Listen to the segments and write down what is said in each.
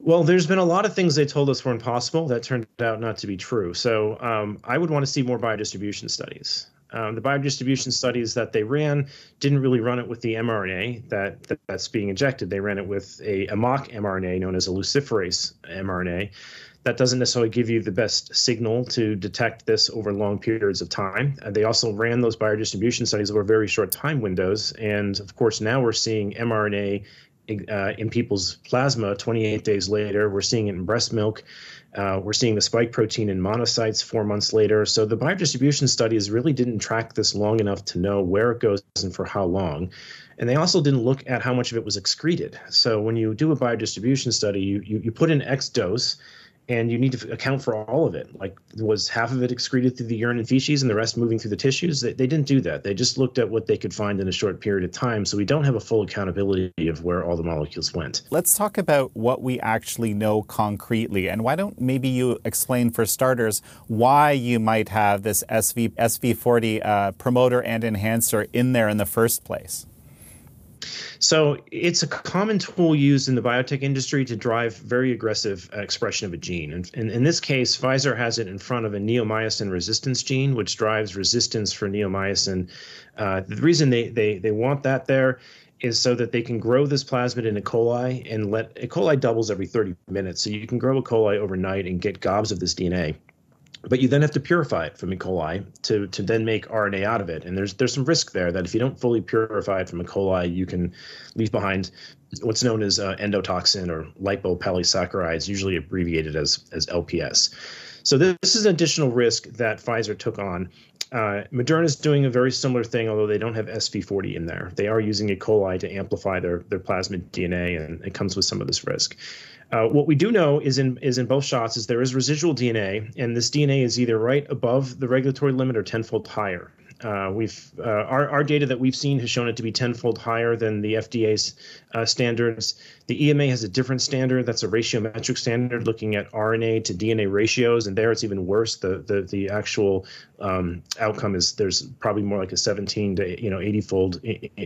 Well, there's been a lot of things they told us were impossible that turned out not to be true. So I would want to see more biodistribution studies. The biodistribution studies that they ran didn't really run it with the mRNA that's being injected. They ran it with a mock mRNA known as a luciferase mRNA. That doesn't necessarily give you the best signal to detect this over long periods of time. They also ran those biodistribution studies over very short time windows. And of course, now we're seeing mRNA in people's plasma 28 days later. We're seeing it in breast milk. We're seeing the spike protein in monocytes 4 months later. So the biodistribution studies really didn't track this long enough to know where it goes and for how long. And they also didn't look at how much of it was excreted. So when you do a biodistribution study, you put in X dose, and you need to account for all of it. Like, was half of it excreted through the urine and feces and the rest moving through the tissues? They didn't do that. They just looked at what they could find in a short period of time. So we don't have a full accountability of where all the molecules went. Let's talk about what we actually know concretely. And why don't maybe you explain, for starters, why you might have this SV40 promoter and enhancer in there in the first place? So it's a common tool used in the biotech industry to drive very aggressive expression of a gene. And in this case, Pfizer has it in front of a neomycin resistance gene, which drives resistance for neomycin. The reason they want that there is so that they can grow this plasmid in E. coli and let E. coli doubles every 30 minutes. So you can grow E. coli overnight and get gobs of this DNA. But you then have to purify it from E. coli to then make RNA out of it. And there's some risk there that if you don't fully purify it from E. coli, you can leave behind what's known as endotoxin or lipopolysaccharides, usually abbreviated as LPS. So this is an additional risk that Pfizer took on. Moderna is doing a very similar thing, although they don't have SV40 in there. They are using E. coli to amplify their plasmid DNA, and it comes with some of this risk. What we do know is in both shots is there is residual DNA, and this DNA is either right above the regulatory limit or tenfold higher. Our data that we've seen has shown it to be tenfold higher than the FDA's standards. The EMA has a different standard. That's a ratiometric standard looking at RNA to DNA ratios, and there it's even worse. The actual outcome is there's probably more like a 17 to 80-fold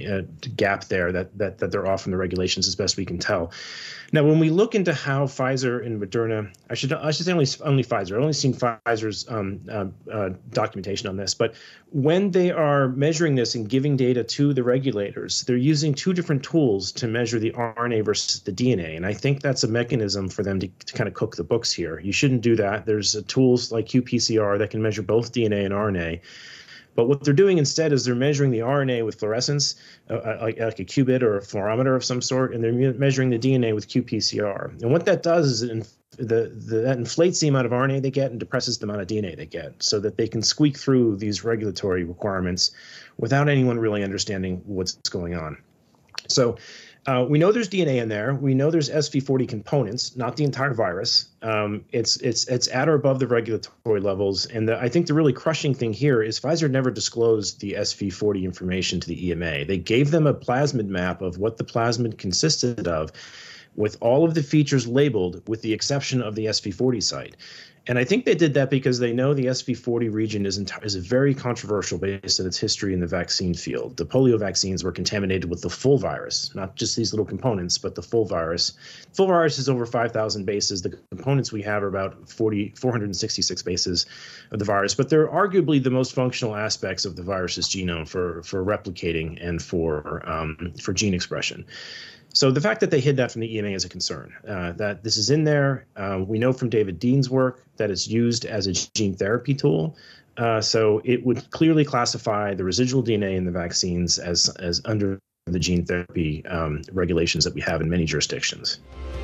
gap there that they're off from the regulations as best we can tell. Now, when we look into how Pfizer and Moderna, I should say only Pfizer. I've only seen Pfizer's documentation on this, but when they are measuring this and giving data to the regulators, they're using two different tools to measure the RNA versus the DNA. And I think that's a mechanism for them to kind of cook the books here. You shouldn't do that. There's tools like qPCR that can measure both DNA and RNA. But what they're doing instead is they're measuring the RNA with fluorescence, like a qubit or a fluorometer of some sort, and they're measuring the DNA with qPCR. And what that does is that inflates the amount of RNA they get and depresses the amount of DNA they get, so that they can squeak through these regulatory requirements without anyone really understanding what's going on. So we know there's DNA in there. We know there's SV40 components, not the entire virus. It's at or above the regulatory levels. And I think the really crushing thing here is Pfizer never disclosed the SV40 information to the EMA. They gave them a plasmid map of what the plasmid consisted of, with all of the features labeled, with the exception of the SV40 site. And I think they did that because they know the SV40 region is very controversial based on its history in the vaccine field. The polio vaccines were contaminated with the full virus, not just these little components, but the full virus. Full virus is over 5,000 bases. The components we have are about 466 bases of the virus, but they're arguably the most functional aspects of the virus's genome for replicating and for gene expression. So the fact that they hid that from the EMA is a concern. That this is in there. We know from David Dean's work that it's used as a gene therapy tool. So it would clearly classify the residual DNA in the vaccines as under the gene therapy regulations that we have in many jurisdictions.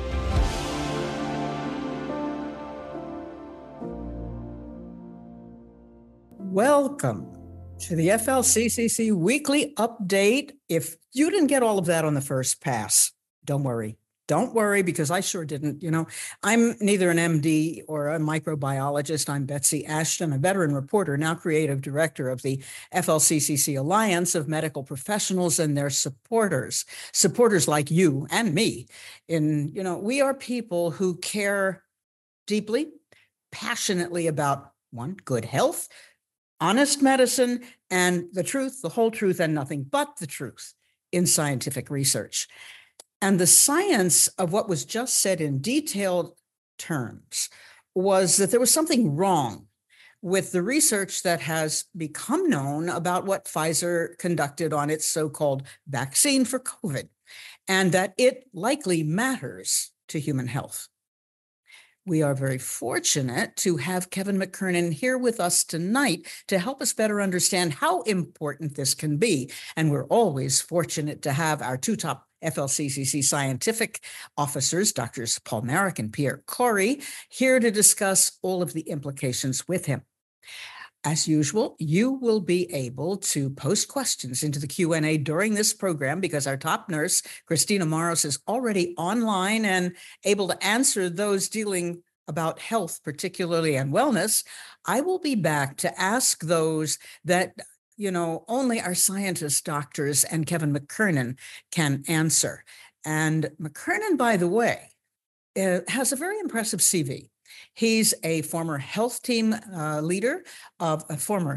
Welcome to the FLCCC weekly update. If you didn't get all of that on the first pass, don't worry. Don't worry, because I sure didn't. I'm neither an MD or a microbiologist. I'm Betsy Ashton, a veteran reporter, now creative director of the FLCCC Alliance of Medical Professionals and their supporters like you and me. We are people who care deeply, passionately about, one, good health, honest medicine, and the truth, the whole truth, and nothing but the truth in scientific research. And the science of what was just said in detailed terms was that there was something wrong with the research that has become known about what Pfizer conducted on its so-called vaccine for COVID, and that it likely matters to human health. We are very fortunate to have Kevin McKernan here with us tonight to help us better understand how important this can be. And we're always fortunate to have our two top FLCCC scientific officers, Drs. Paul Marik and Pierre Kory, here to discuss all of the implications with him. As usual, you will be able to post questions into the Q&A during this program because our top nurse, Christina Maros, is already online and able to answer those dealing about health, particularly and wellness. I will be back to ask those that, only our scientists, doctors, and Kevin McKernan can answer. And McKernan, by the way, has a very impressive CV. He's a former health team leader of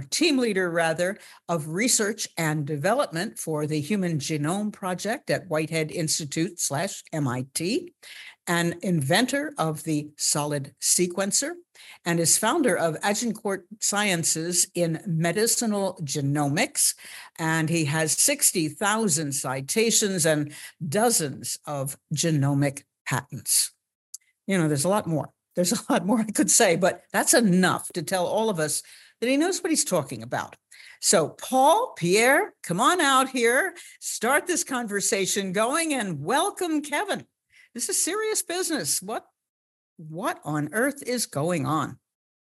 research and development for the Human Genome Project at Whitehead Institute /MIT, an inventor of the solid sequencer, and is founder of Agincourt Sciences in Medicinal Genomics. And he has 60,000 citations and dozens of genomic patents. There's a lot more. There's a lot more I could say, but that's enough to tell all of us that he knows what he's talking about. So Paul, Pierre, come on out here, start this conversation going, and welcome Kevin. This is serious business. What on earth is going on?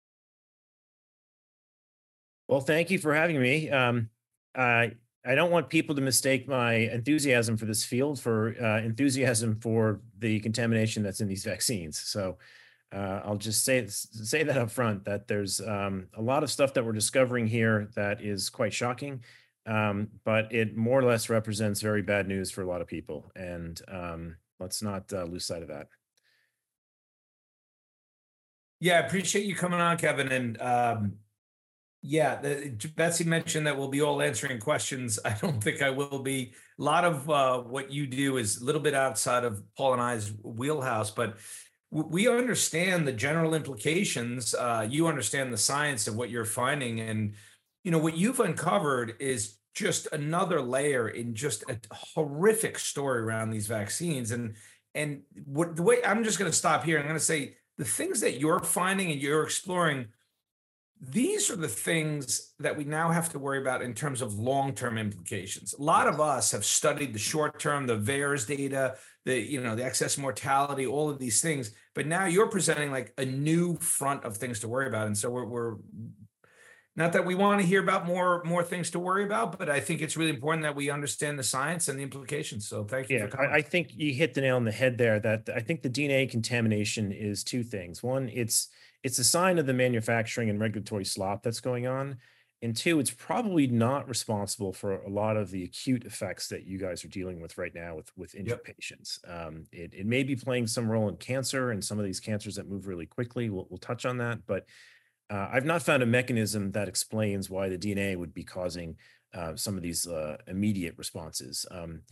Well, thank you for having me. I don't want people to mistake my enthusiasm for this field for enthusiasm for the contamination that's in these vaccines. So I'll just say that up front, that there's a lot of stuff that we're discovering here that is quite shocking, but it more or less represents very bad news for a lot of people. And let's not lose sight of that. Yeah, I appreciate you coming on, Kevin. And Betsy mentioned that we'll be all answering questions. I don't think I will be. A lot of what you do is a little bit outside of Paul and I's wheelhouse, but we understand the general implications. You understand the science of what you're finding. And, what you've uncovered is just another layer in just a horrific story around these vaccines. And the way I'm just going to stop here, I'm going to say the things that you're finding and you're exploring, these are the things that we now have to worry about in terms of long-term implications. A lot of us have studied the short-term, the VAERS data, the excess mortality, all of these things, but now you're presenting like a new front of things to worry about. And so we're not that we want to hear about more things to worry about, but I think it's really important that we understand the science and the implications. So thank you. Yeah, I think you hit the nail on the head there. That I think the DNA contamination is two things. One, it's a sign of the manufacturing and regulatory slop that's going on. And two, it's probably not responsible for a lot of the acute effects that you guys are dealing with right now with injured patients. It may be playing some role in cancer and some of these cancers that move really quickly. We'll touch on that, but I've not found a mechanism that explains why the DNA would be causing some of these immediate responses.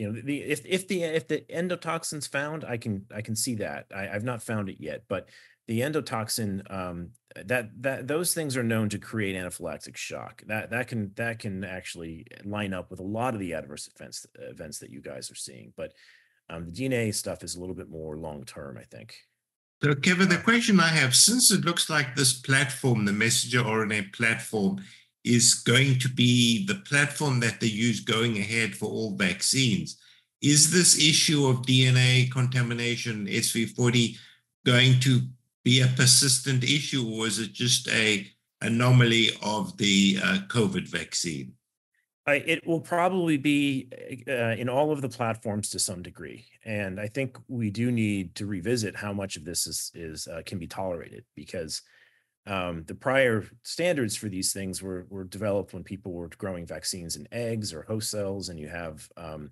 If the endotoxin's found, I can see that. I've not found it yet, but the endotoxin, those things are known to create anaphylactic shock. That can actually line up with a lot of the adverse events that you guys are seeing. But the DNA stuff is a little bit more long term, I think. So, Kevin, the question I have, since it looks like this platform, the messenger RNA platform, is going to be the platform that they use going ahead for all vaccines, is this issue of DNA contamination, SV40, going to be a persistent issue, or is it just an anomaly of the COVID vaccine? It will probably be in all of the platforms to some degree. And I think we do need to revisit how much of this is can be tolerated, because the prior standards for these things were developed when people were growing vaccines in eggs or host cells, and you have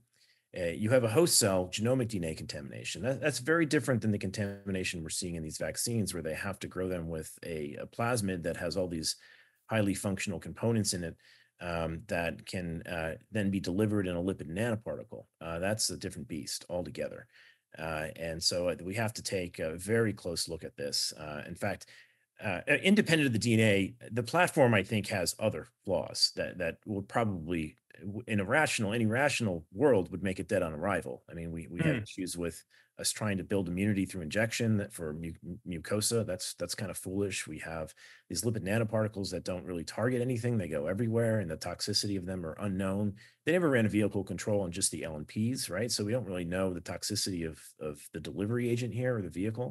a host cell genomic DNA contamination. That's very different than the contamination we're seeing in these vaccines, where they have to grow them with a plasmid that has all these highly functional components in it. that can then be delivered in a lipid nanoparticle. That's a different beast altogether. And so we have to take a very close look at this. In fact, independent of the DNA, the platform, I think, has other flaws that would probably, in any rational world, would make it dead on arrival. I mean, we have issues with us trying to build immunity through injection for mucosa. That's kind of foolish. We have these lipid nanoparticles that don't really target anything. They go everywhere, and the toxicity of them are unknown. They never ran a vehicle control on just the LNPs, right? So we don't really know the toxicity of the delivery agent here or the vehicle.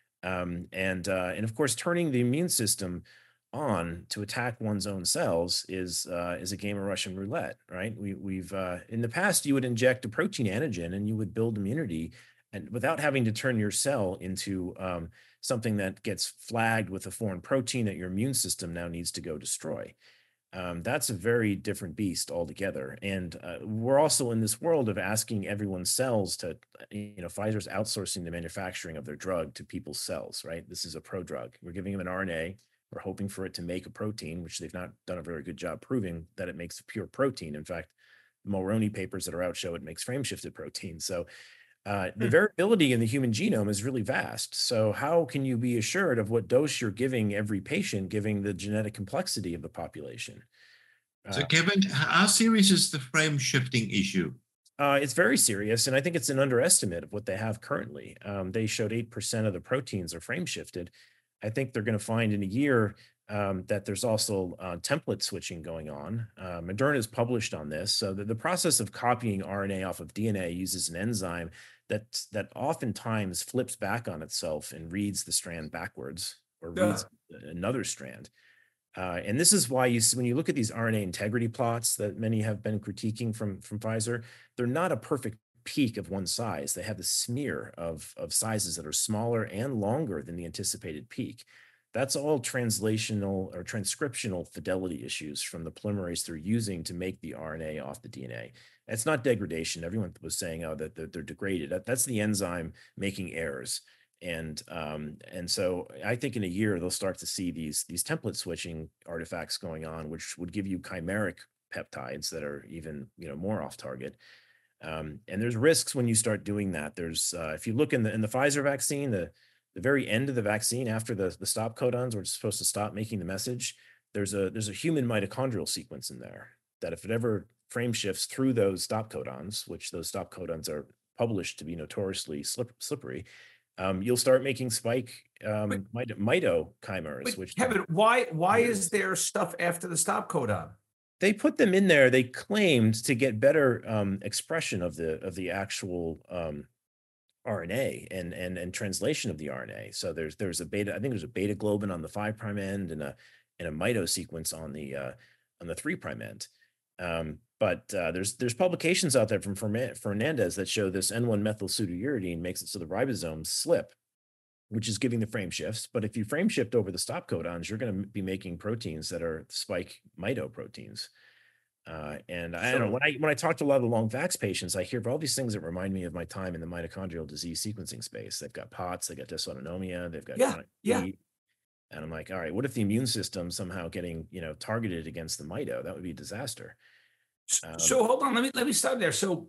And of course, turning the immune system on to attack one's own cells is a game of Russian roulette, right? We've in the past, you would inject a protein antigen and you would build immunity, and without having to turn your cell into something that gets flagged with a foreign protein that your immune system now needs to go destroy. That's a very different beast altogether. And we're also in this world of asking everyone's cells to, Pfizer's outsourcing the manufacturing of their drug to people's cells, right? This is a prodrug. We're giving them an RNA. We're hoping for it to make a protein, which they've not done a very good job proving that it makes a pure protein. In fact, the Mulroney papers that are out show it makes frame-shifted protein. So the variability in the human genome is really vast. So how can you be assured of what dose you're giving every patient, given the genetic complexity of the population? So Kevin, how serious is the frame shifting issue? It's very serious, and I think it's an underestimate of what they have currently. They showed 8% of the proteins are frame shifted. I think they're going to find in a year that there's also template switching going on. Moderna is published on this. So the process of copying RNA off of DNA uses an enzyme that oftentimes flips back on itself and reads the strand backwards or reads another strand. And this is why when you look at these RNA integrity plots that many have been critiquing from Pfizer, they're not a perfect peak of one size. They have the smear of sizes that are smaller and longer than the anticipated peak. That's all translational or transcriptional fidelity issues from the polymerase they're using to make the RNA off the DNA. It's not degradation. Everyone was saying, oh, that they're degraded. That's the enzyme making errors. And so I think in a year, they'll start to see these template switching artifacts going on, which would give you chimeric peptides that are even more off target. And there's risks when you start doing that. There's if you look in the Pfizer vaccine, the very end of the vaccine, after the stop codons were supposed to stop making the message, there's a human mitochondrial sequence in there that if it ever frame shifts through those stop codons, which those stop codons are published to be notoriously slippery, you'll start making spike mito chimers. Which Kevin, why is there stuff after the stop codon? They put them in there. They claimed to get better expression of the actual RNA and translation of the RNA. So there's a beta. I think there's a beta globin on the 5' end and a mito sequence on the 3' end. But there's publications out there from Fernandez that show this N1 methyl pseudouridine makes it so the ribosomes slip, which is giving the frame shifts. But if you frame shift over the stop codons, you're going to be making proteins that are spike mito proteins. And I don't know, when I talk to a lot of the long vax patients, I hear all these things that remind me of my time in the mitochondrial disease sequencing space. They've got POTS, they've got dysautonomia, they've got and I'm like, all right, what if the immune system somehow getting targeted against the mito? That would be a disaster. So hold on, let me stop there. So,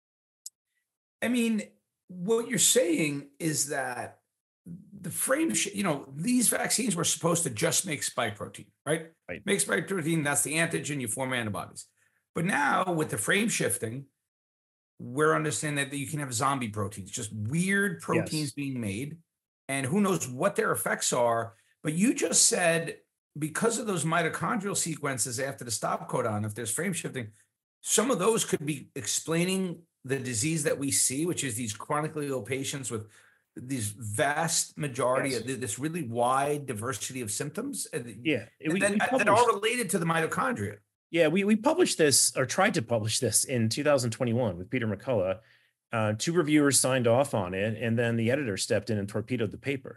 I mean, what you're saying is that the frame, these vaccines were supposed to just make spike protein, right? Make spike protein, that's the antigen, you form antibodies. But now with the frame shifting, we're understanding that you can have zombie proteins, just weird proteins being made, and who knows what their effects are. But you just said, because of those mitochondrial sequences after the stop codon, if there's frame shifting, some of those could be explaining the disease that we see, which is these chronically ill patients with these vast majority of this really wide diversity of symptoms. That are related to the mitochondria. Yeah, we published this, or tried to publish this, in 2021 with Peter McCullough. 2 reviewers signed off on it, and then the editor stepped in and torpedoed the paper.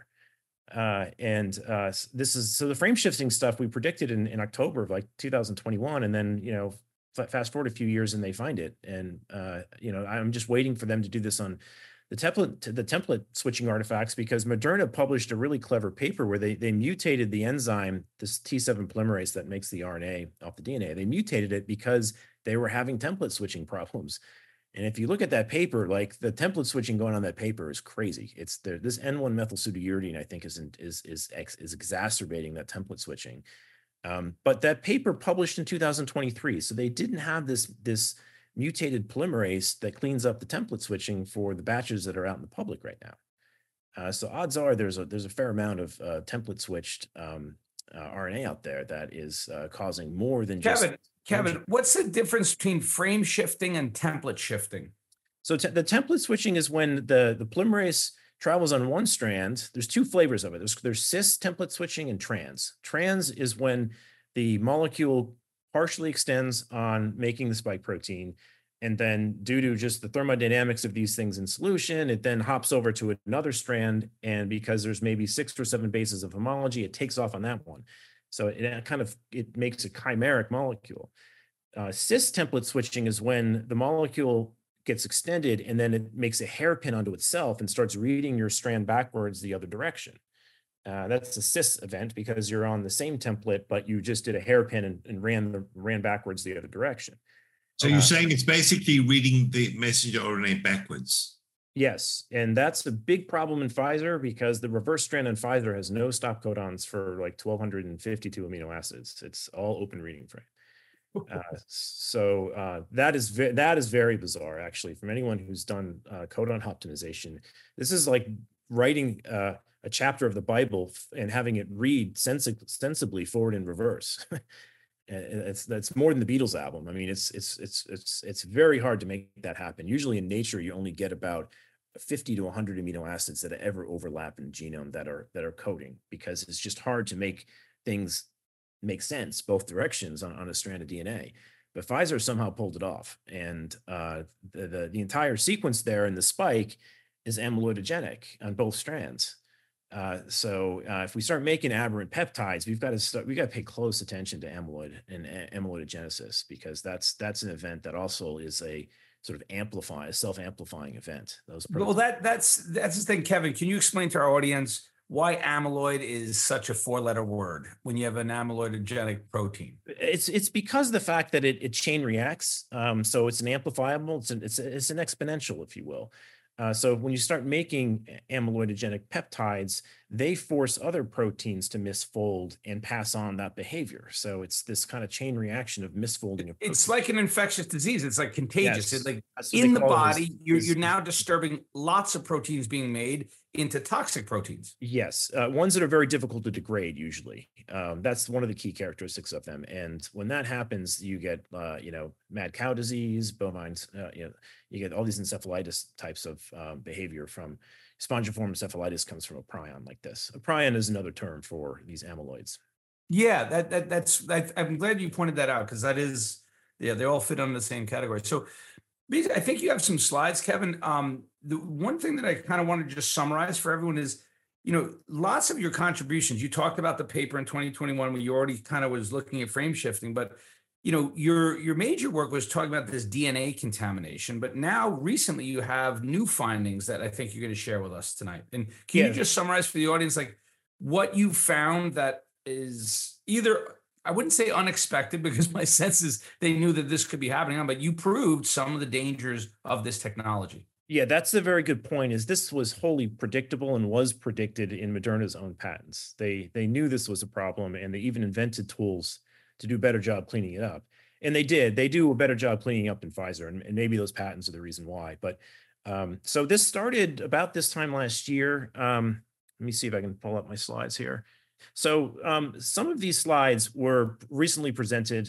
This is so the frame shifting stuff we predicted in October of 2021, and then fast forward a few years and they find it, and I'm just waiting for them to do this on the template switching artifacts because Moderna published a really clever paper where they mutated the enzyme, this T7 polymerase that makes the RNA off the DNA. They mutated it because they were having template switching problems. And if you look at that paper, like the template switching going on that paper is crazy. It's there. This N1 methylpseudouridine, I think, is exacerbating that template switching. But that paper published in 2023, so they didn't have this mutated polymerase that cleans up the template switching for the batches that are out in the public right now. So odds are there's a fair amount of template switched RNA out there that is causing more than Kevin, what's the difference between frame shifting and template shifting? So the template switching is when the polymerase travels on one strand. There's two flavors of it. There's cis template switching and trans. Trans is when the molecule partially extends on making the spike protein, and then due to just the thermodynamics of these things in solution, it then hops over to another strand, and because there's maybe 6 or 7 bases of homology, it takes off on that one. So it makes a chimeric molecule. Cis template switching is when the molecule gets extended and then it makes a hairpin onto itself and starts reading your strand backwards the other direction. That's a cis event because you're on the same template, but you just did a hairpin and ran backwards the other direction. So you're saying it's basically reading the messenger RNA backwards? Yes, and that's a big problem in Pfizer because the reverse strand in Pfizer has no stop codons for like 1,252 amino acids. It's all open reading frame. That is very bizarre, actually, from anyone who's done codon optimization. This is like writing a chapter of the Bible and having it read sensibly forward and reverse. That's more than the Beatles album. I mean, it's very hard to make that happen. Usually in nature, you only get about 50 to 100 amino acids that ever overlap in the genome that are coding, because it's just hard to make things make sense both directions on a strand of DNA. But Pfizer somehow pulled it off, and the entire sequence there in the spike is amyloidogenic on both strands. So if we start making aberrant peptides, we've got to pay close attention to amyloid and amyloidogenesis, because that's an event that also is a sort of self-amplifying event. Well, that's the thing, Kevin. Can you explain to our audience why amyloid is such a 4-letter word when you have an amyloidogenic protein? It's because of the fact that it chain reacts. So it's an amplifiable. It's an exponential, if you will. So when you start making amyloidogenic peptides, they force other proteins to misfold and pass on that behavior. So it's this kind of chain reaction of misfolding of proteins. It's like an infectious disease. It's like contagious. Yes. It's like in the body, you're now disturbing lots of proteins being made into toxic proteins. Yes, ones that are very difficult to degrade usually. That's one of the key characteristics of them. And when that happens, you get, mad cow disease, bovines, you get all these encephalitis types of behavior from spongiform encephalitis comes from a prion like this. A prion is another term for these amyloids. Yeah, that's I'm glad you pointed that out, because that is, they all fit under the same category. So I think you have some slides, Kevin. The one thing that I kind of want to just summarize for everyone is, lots of your contributions. You talked about the paper in 2021 when you already kind of was looking at frame shifting, but your major work was talking about this DNA contamination. But now recently you have new findings that I think you're going to share with us tonight. And can you just summarize for the audience, like what you found that is either, I wouldn't say unexpected, because my sense is they knew that this could be happening, but you proved some of the dangers of this technology. Yeah, that's a very good point. Is this was wholly predictable and was predicted in Moderna's own patents. They knew this was a problem, and they even invented tools to do a better job cleaning it up. And they did. They do a better job cleaning up in Pfizer, and maybe those patents are the reason why. But so this started about this time last year. Let me see if I can pull up my slides here. So some of these slides were recently presented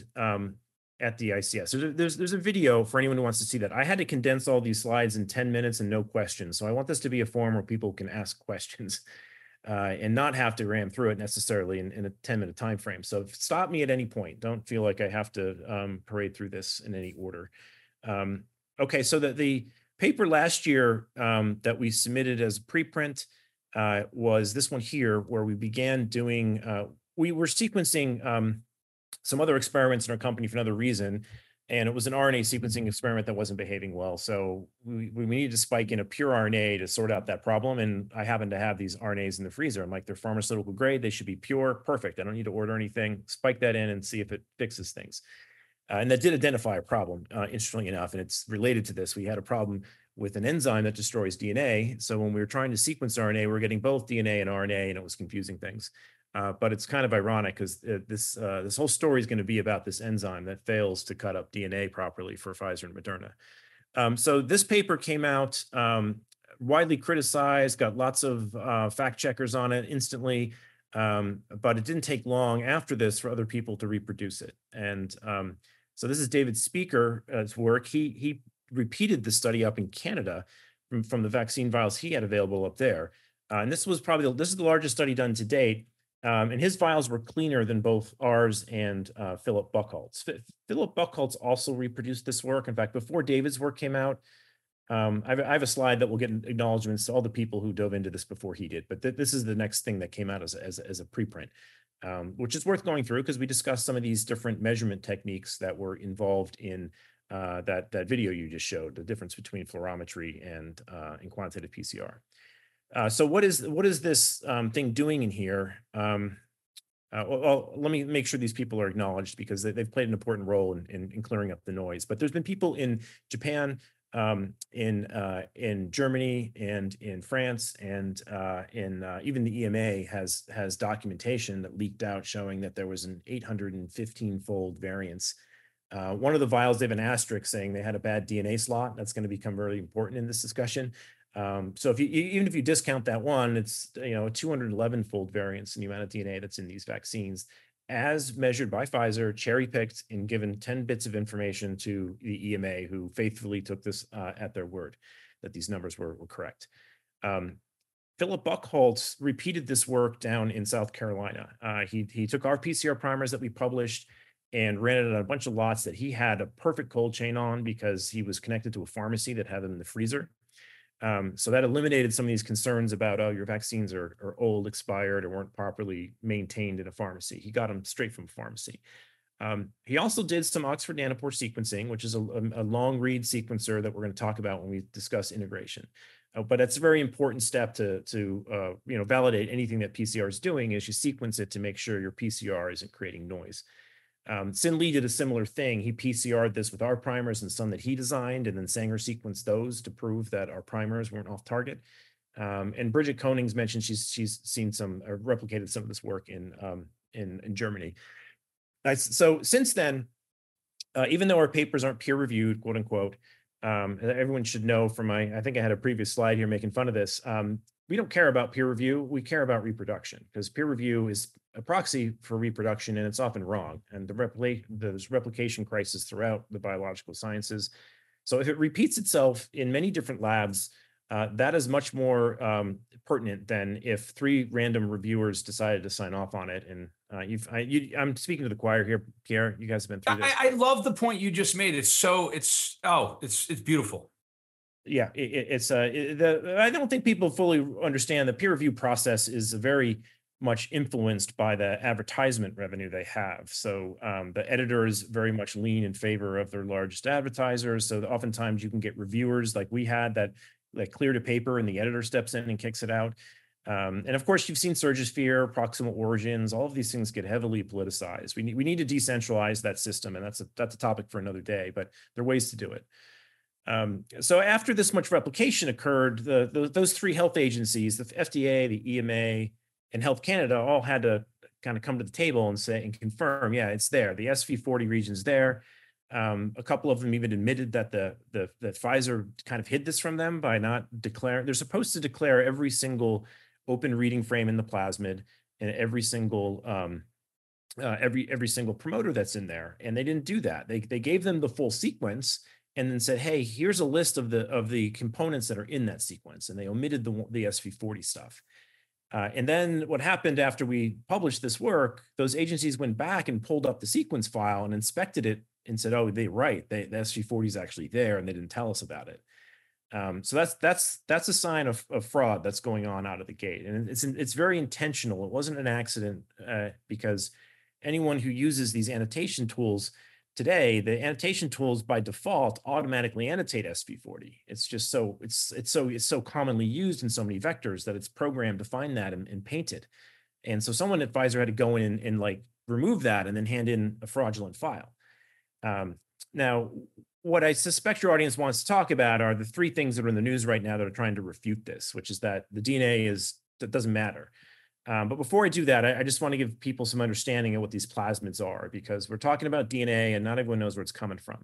at the ICS. There's a video for anyone who wants to see that. I had to condense all these slides in 10 minutes and no questions. So I want this to be a forum where people can ask questions and not have to ram through it necessarily in a 10-minute time frame. So stop me at any point. Don't feel like I have to parade through this in any order. Okay, so the paper last year that we submitted as a preprint was this one here, where we began doing, we were sequencing some other experiments in our company for another reason. and it was an RNA sequencing experiment that wasn't behaving well. So we needed to spike in a pure RNA to sort out that problem. And I happen to have these RNAs in the freezer. I'm like, they're pharmaceutical grade. They should be pure. Perfect. I don't need to order anything. Spike that in and see if it fixes things. And that did identify a problem, interestingly enough, and it's related to this. We had a problem with an enzyme that destroys DNA. So when we were trying to sequence RNA, we were getting both DNA and RNA, and it was confusing things. But it's kind of ironic because this whole story is going to be about this enzyme that fails to cut up DNA properly for Pfizer and Moderna. So this paper came out, widely criticized, got lots of fact checkers on it instantly, but it didn't take long after this for other people to reproduce it. And so this is David Speaker's work. He repeated the study up in Canada from the vaccine vials he had available up there. And this is the largest study done to date. And his vials were cleaner than both ours and Philip Buchholz. Philip Buchholz also reproduced this work. In fact, before David's work came out, I have a slide that will get acknowledgments to all the people who dove into this before he did. But this is the next thing that came out as a preprint, which is worth going through because we discussed some of these different measurement techniques that were involved in that video you just showed, the difference between fluorometry and quantitative PCR. So what is this thing doing in here? Well, let me make sure these people are acknowledged because they've played an important role in clearing up the noise. But there's been people in Japan, in Germany, and in France, and even the EMA has documentation that leaked out showing that there was an 815-fold variance. One of the vials, they have an asterisk saying they had a bad DNA slot. That's going to become really important in this discussion. So even if you discount that one, it's a 211-fold variance in the amount of DNA that's in these vaccines, as measured by Pfizer, cherry-picked and given 10 bits of information to the EMA, who faithfully took this at their word that these numbers were correct. Philip Buchholz repeated this work down in South Carolina. He took our PCR primers that we published and ran it on a bunch of lots that he had a perfect cold chain on because he was connected to a pharmacy that had them in the freezer. So that eliminated some of these concerns about, oh, your vaccines are old, expired, or weren't properly maintained in a pharmacy. He got them straight from a pharmacy. He also did some Oxford Nanopore sequencing, which is a long read sequencer that we're going to talk about when we discuss integration. But it's a very important step to validate anything that PCR is doing is you sequence it to make sure your PCR isn't creating noise. Sin Lee did a similar thing. He PCR'd this with our primers and some that he designed, and then Sanger sequenced those to prove that our primers weren't off target. And Bridget Koning's mentioned she's seen some replicated some of this work in Germany. So since then, even though our papers aren't peer reviewed, quote unquote, everyone should know from I think I had a previous slide here making fun of this. We don't care about peer review. We care about reproduction because peer review is a proxy for reproduction, and it's often wrong. And there's replication crisis throughout the biological sciences. So if it repeats itself in many different labs, that is much more pertinent than if 3 random reviewers decided to sign off on it. And I'm speaking to the choir here, Pierre. You guys have been through this. I love the point you just made. It's beautiful. Yeah, I don't think people fully understand the peer review process is very much influenced by the advertisement revenue they have. So the editors very much lean in favor of their largest advertisers. So oftentimes you can get reviewers like we had that cleared a paper and the editor steps in and kicks it out. And of course, you've seen Surgisphere, proximal origins, all of these things get heavily politicized. We need to decentralize that system, and that's a topic for another day, but there are ways to do it. So after this much replication occurred, those 3 health agencies, the FDA, the EMA, and Health Canada, all had to kind of come to the table and say and confirm, yeah, it's there. The SV40 region's there. A couple of them even admitted that that Pfizer kind of hid this from them by not declaring. They're supposed to declare every single open reading frame in the plasmid and every single every single promoter that's in there, and they didn't do that. They gave them the full sequence and then said, hey, here's a list of the components that are in that sequence. And they omitted the SV40 stuff. And then what happened after we published this work, those agencies went back and pulled up the sequence file and inspected it and said, oh, the SV40 is actually there, and they didn't tell us about it. So that's a sign of fraud that's going on out of the gate. And it's very intentional. It wasn't an accident because anyone who uses these annotation tools today, the annotation tools by default automatically annotate SV40. It's just it's so commonly used in so many vectors that it's programmed to find that and paint it. And so someone at Pfizer had to go in and like remove that and then hand in a fraudulent file. Now, what I suspect your audience wants to talk about are the three things that are in the news right now that are trying to refute this, which is that the DNA that doesn't matter. But before I do that, I just want to give people some understanding of what these plasmids are, because we're talking about DNA and not everyone knows where it's coming from.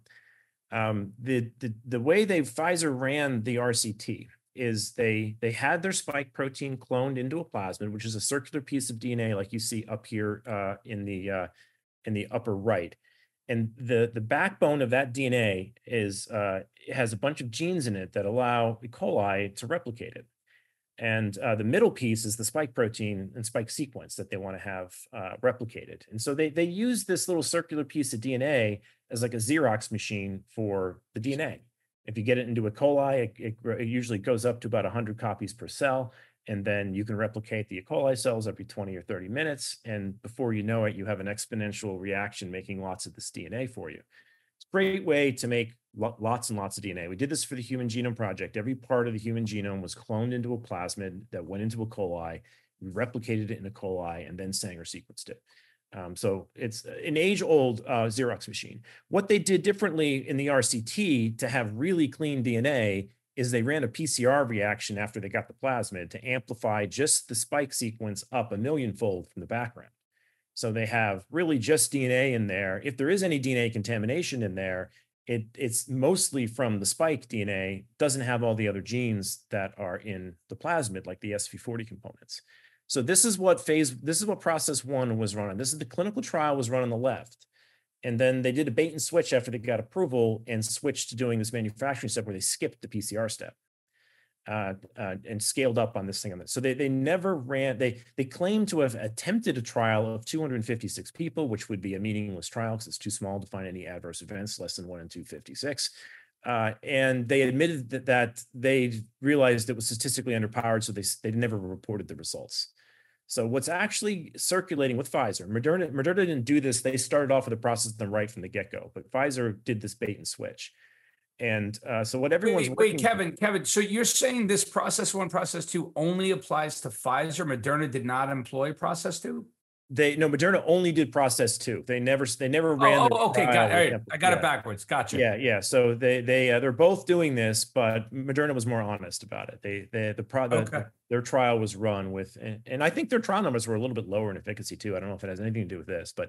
The way Pfizer ran the RCT is they had their spike protein cloned into a plasmid, which is a circular piece of DNA like you see up here in the upper right. And the backbone of that DNA has a bunch of genes in it that allow E. coli to replicate it. And the middle piece is the spike protein and spike sequence that they want to have replicated. And so they use this little circular piece of DNA as like a Xerox machine for the DNA. If you get it into E. coli, it usually goes up to about 100 copies per cell. And then you can replicate the E. coli cells every 20 or 30 minutes. And before you know it, you have an exponential reaction making lots of this DNA for you. It's a great way to make lots and lots of DNA. We did this for the Human Genome Project. Every part of the human genome was cloned into a plasmid that went into E. coli. We replicated it in E. coli and then Sanger sequenced it. So it's an age-old Xerox machine. What they did differently in the RCT to have really clean DNA is they ran a PCR reaction after they got the plasmid to amplify just the spike sequence up 1,000,000-fold from the background. So they have really just DNA in there. If there is any DNA contamination in there, it's mostly from the spike DNA, doesn't have all the other genes that are in the plasmid, like the SV40 components. So this is what process one was run on. This is the clinical trial was run on the left. And then they did a bait and switch after they got approval and switched to doing this manufacturing step where they skipped the PCR step and scaled up on this thing. So they never ran, they claim to have attempted a trial of 256 people, which would be a meaningless trial because it's too small to find any adverse events, less than 1 in 256. And they admitted that they realized it was statistically underpowered, so they never reported the results. So what's actually circulating with Pfizer, Moderna didn't do this. They started off with the process right from the get-go, but Pfizer did this bait and switch. And so what everyone's wait, Kevin. So you're saying this process one, process two only applies to Pfizer? Moderna did not employ process two? Moderna only did process two. They never ran. Okay, I got it backwards. Gotcha. Yeah. So they're both doing this, but Moderna was more honest about it. Their trial was run with, and I think their trial numbers were a little bit lower in efficacy too. I don't know if it has anything to do with this, but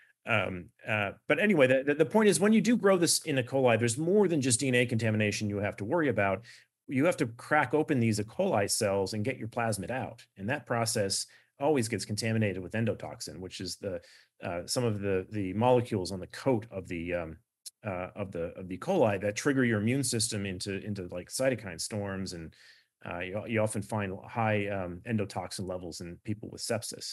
anyway, the point is when you do grow this in E. coli, there's more than just DNA contamination you have to worry about. You have to crack open these E. coli cells and get your plasmid out, and that process always gets contaminated with endotoxin, which is some of the molecules on the coat of the E. coli that trigger your immune system into like cytokine storms, and you often find high endotoxin levels in people with sepsis.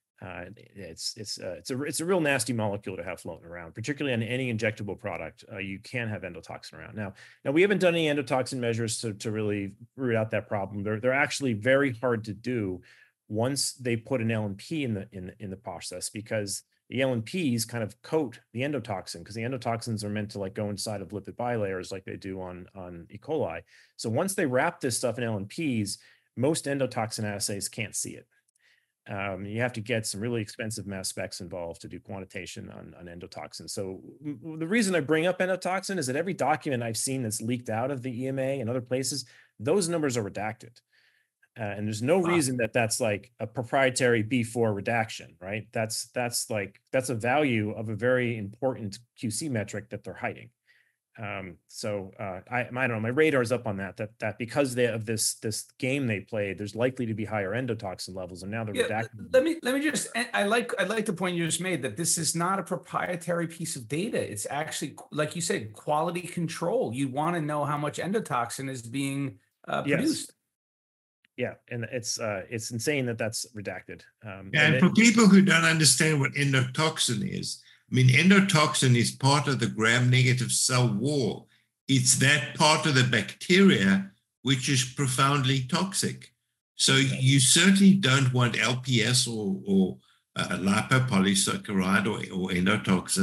It's a real nasty molecule to have floating around, particularly on any injectable product. You can have endotoxin around. Now we haven't done any endotoxin measures to really root out that problem. They're actually very hard to do once they put an LNP in the process, because the LNPs kind of coat the endotoxin, because the endotoxins are meant to like go inside of lipid bilayers like they do on E. coli. So once they wrap this stuff in LNPs, most endotoxin assays can't see it. You have to get some really expensive mass specs involved to do quantitation on endotoxin. So the reason I bring up endotoxin is that every document I've seen that's leaked out of the EMA and other places, those numbers are redacted. And there's no reason that's like a proprietary B4 redaction, right? That's a value of a very important QC metric that they're hiding. I don't know, my radar's up on that because of this game they played, there's likely to be higher endotoxin levels, and now they're redacting. Let me just, I like the point you just made, that this is not a proprietary piece of data. It's actually, like you said, quality control. You want to know how much endotoxin is being produced. Yes. Yeah, and it's insane that's redacted. And for people who don't understand what endotoxin is, I mean, endotoxin is part of the gram-negative cell wall. It's that part of the bacteria which is profoundly toxic. So you certainly don't want LPS or lipopolysaccharide or endotoxin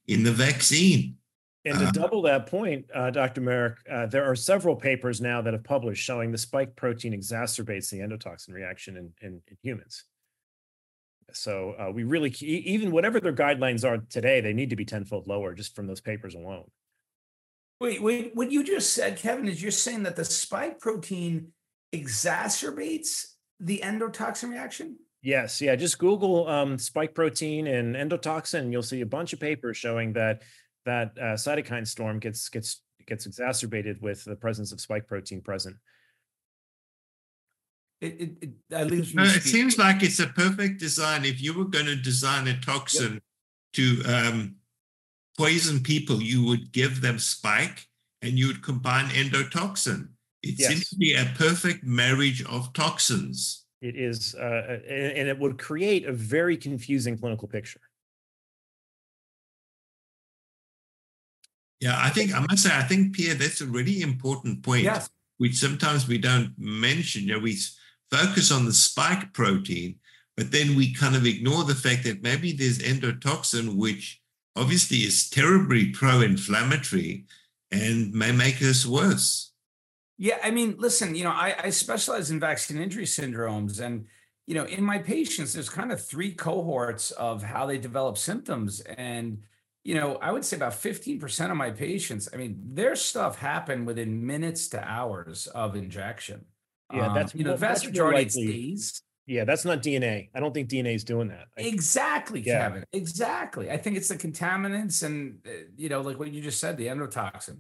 in the vaccine. And to double that point, Dr. Merrick, there are several papers now that have published showing the spike protein exacerbates the endotoxin reaction in humans. So we really, even whatever their guidelines are today, they need to be tenfold lower just from those papers alone. Wait, what you just said, Kevin, is you're saying that the spike protein exacerbates the endotoxin reaction? Yes, yeah. Just Google spike protein and endotoxin, and you'll see a bunch of papers showing that cytokine storm gets exacerbated with the presence of spike protein present. It seems like it's a perfect design. If you were going to design a toxin to poison people, you would give them spike and you would combine endotoxin. It seems to be a perfect marriage of toxins. It is, and it would create a very confusing clinical picture. Yeah, I must say, Pierre, that's a really important point, which sometimes we don't mention. We focus on the spike protein, but then we kind of ignore the fact that maybe there's endotoxin, which obviously is terribly pro-inflammatory and may make us worse. Yeah, I mean, listen, I specialize in vaccine injury syndromes, and, in my patients, there's kind of three cohorts of how they develop symptoms. And, I would say about 15% of my patients, their stuff happened within minutes to hours of injection. Yeah, that's the vast majority of days. Yeah, that's not DNA. I don't think DNA is doing that. Exactly, Kevin. Exactly. I think it's the contaminants and, like what you just said, the endotoxin.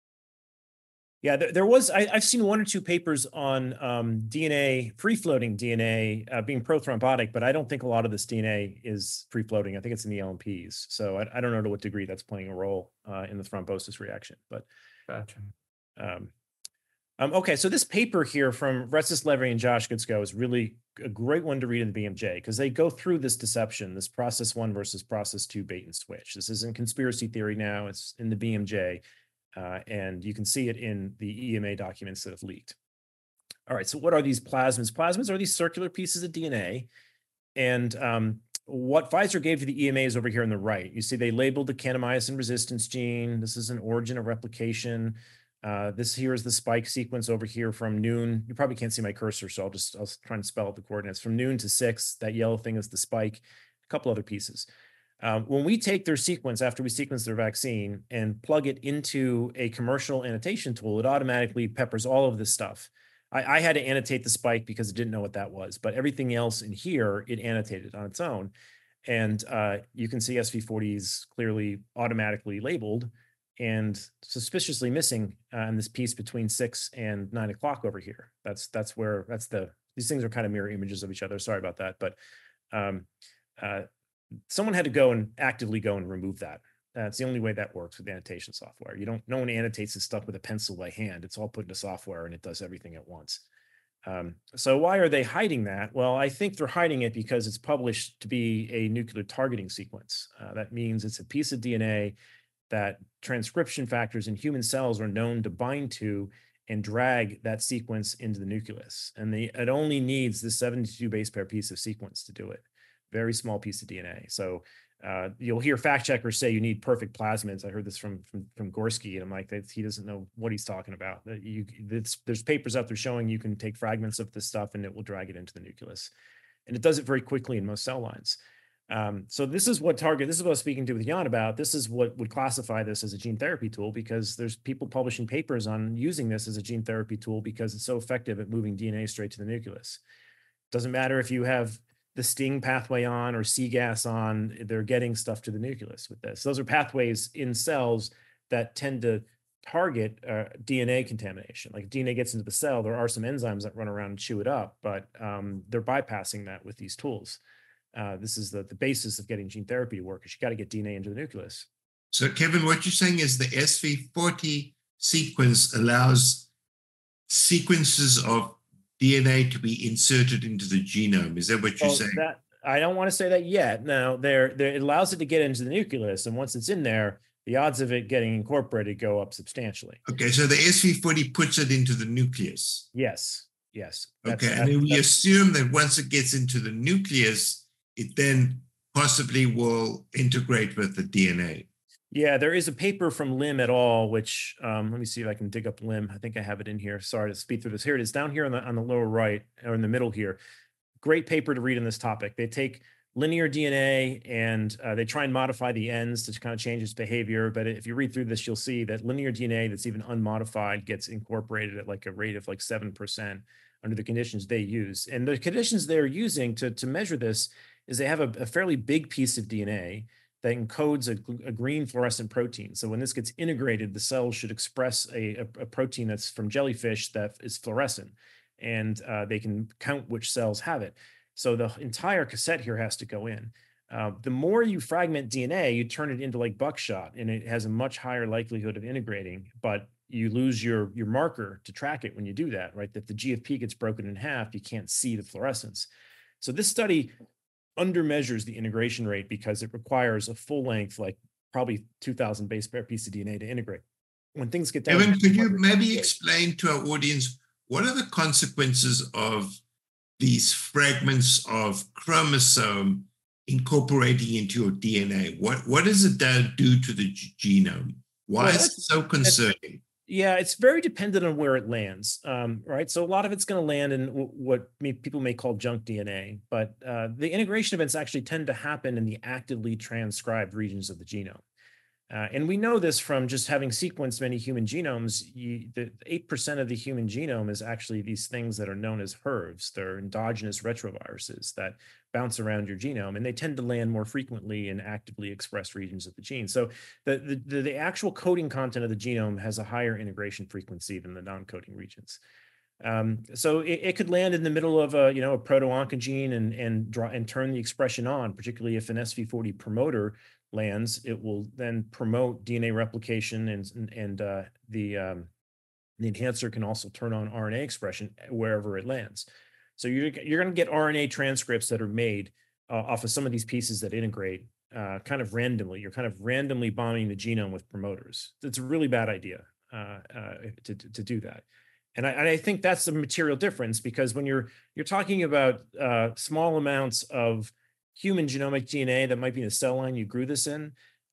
Yeah, there was, I've seen one or two papers on DNA, free-floating DNA being prothrombotic, but I don't think a lot of this DNA is free-floating. I think it's in the LNPs. So I don't know to what degree that's playing a role in the thrombosis reaction. But gotcha. Okay, so this paper here from Restis Levy and Josh Goodscoe is really a great one to read in the BMJ because they go through this deception, this process 1 versus process 2 bait and switch. This isn't conspiracy theory now, it's in the BMJ. And you can see it in the EMA documents that have leaked. All right, so what are these plasmids? Plasmids are these circular pieces of DNA. And what Pfizer gave to the EMA is over here on the right. You see they labeled the kanamycin resistance gene. This is an origin of replication. This here is the spike sequence over here from noon. You probably can't see my cursor, so I'll try and spell out the coordinates. From noon to 6, that yellow thing is the spike, a couple other pieces. When we take their sequence after we sequence their vaccine and plug it into a commercial annotation tool, it automatically peppers all of this stuff. I had to annotate the spike because it didn't know what that was, but everything else in here, it annotated on its own. And you can see SV40 is clearly automatically labeled and suspiciously missing in this piece between 6 and 9 o'clock over here. These things are kind of mirror images of each other. Sorry about that, but someone had to go and actively go and remove that. That's the only way that works with annotation software. No one annotates this stuff with a pencil by hand. It's all put into software and it does everything at once. So why are they hiding that? Well, I think they're hiding it because it's published to be a nuclear targeting sequence. That means it's a piece of DNA that transcription factors in human cells are known to bind to and drag that sequence into the nucleus. And it only needs this 72 base pair piece of sequence to do it. Very small piece of DNA. So you'll hear fact checkers say you need perfect plasmids. I heard this from Gorski, and I'm like, he doesn't know what he's talking about. There's papers out there showing you can take fragments of this stuff and it will drag it into the nucleus. And it does it very quickly in most cell lines. So this is what I was speaking to with Jan about. This is what would classify this as a gene therapy tool, because there's people publishing papers on using this as a gene therapy tool because it's so effective at moving DNA straight to the nucleus. Doesn't matter if you have the STING pathway on or CGAS on, they're getting stuff to the nucleus with this. Those are pathways in cells that tend to target DNA contamination. Like if DNA gets into the cell, there are some enzymes that run around and chew it up, but they're bypassing that with these tools. This is the basis of getting gene therapy to work, is you got to get DNA into the nucleus. So Kevin, what you're saying is the SV40 sequence allows sequences of DNA to be inserted into the genome. Is that what you're saying? I don't want to say that yet. No, it allows it to get into the nucleus. And once it's in there, the odds of it getting incorporated go up substantially. Okay, so the SV40 puts it into the nucleus. Yes. Okay, and then we assume that once it gets into the nucleus, it then possibly will integrate with the DNA. Yeah, there is a paper from Lim et al., which let me see if I can dig up Lim. I think I have it in here. Sorry to speed through this. Here it is, down here on the lower right, or in the middle here. Great paper to read on this topic. They take linear DNA and they try and modify the ends to kind of change its behavior. But if you read through this, you'll see that linear DNA that's even unmodified gets incorporated at like a rate of like 7% under the conditions they use. And the conditions they're using to measure this is they have a fairly big piece of DNA that encodes a green fluorescent protein. So when this gets integrated, the cells should express a protein that's from jellyfish that is fluorescent, and they can count which cells have it. So the entire cassette here has to go in. The more you fragment DNA, you turn it into like buckshot, and it has a much higher likelihood of integrating, but you lose your marker to track it when you do that, right? That the GFP gets broken in half, you can't see the fluorescence. So this study undermeasures the integration rate because it requires a full length, like probably 2,000 base pair piece of DNA to integrate. When things get down, Evan, could you maybe explain to our audience what are the consequences of these fragments of chromosome incorporating into your DNA? What does it do to the genome? Why is it so concerning? Yeah, it's very dependent on where it lands, right? So a lot of it's going to land in what people may call junk DNA, but the integration events actually tend to happen in the actively transcribed regions of the genome. And we know this from just having sequenced many human genomes. The 8% of the human genome is actually these things that are known as HERVs. They're endogenous retroviruses that bounce around your genome, and they tend to land more frequently in actively expressed regions of the gene. So the actual coding content of the genome has a higher integration frequency than the non-coding regions. So it could land in the middle of a proto-oncogene and turn the expression on, particularly if an SV40 promoter lands. It will then promote DNA replication, and the enhancer can also turn on RNA expression wherever it lands. So you're going to get RNA transcripts that are made off of some of these pieces that integrate kind of randomly. You're kind of randomly bombing the genome with promoters. It's a really bad idea to do that. And I think that's the material difference, because when you're talking about small amounts of human genomic DNA that might be in a cell line you grew this in,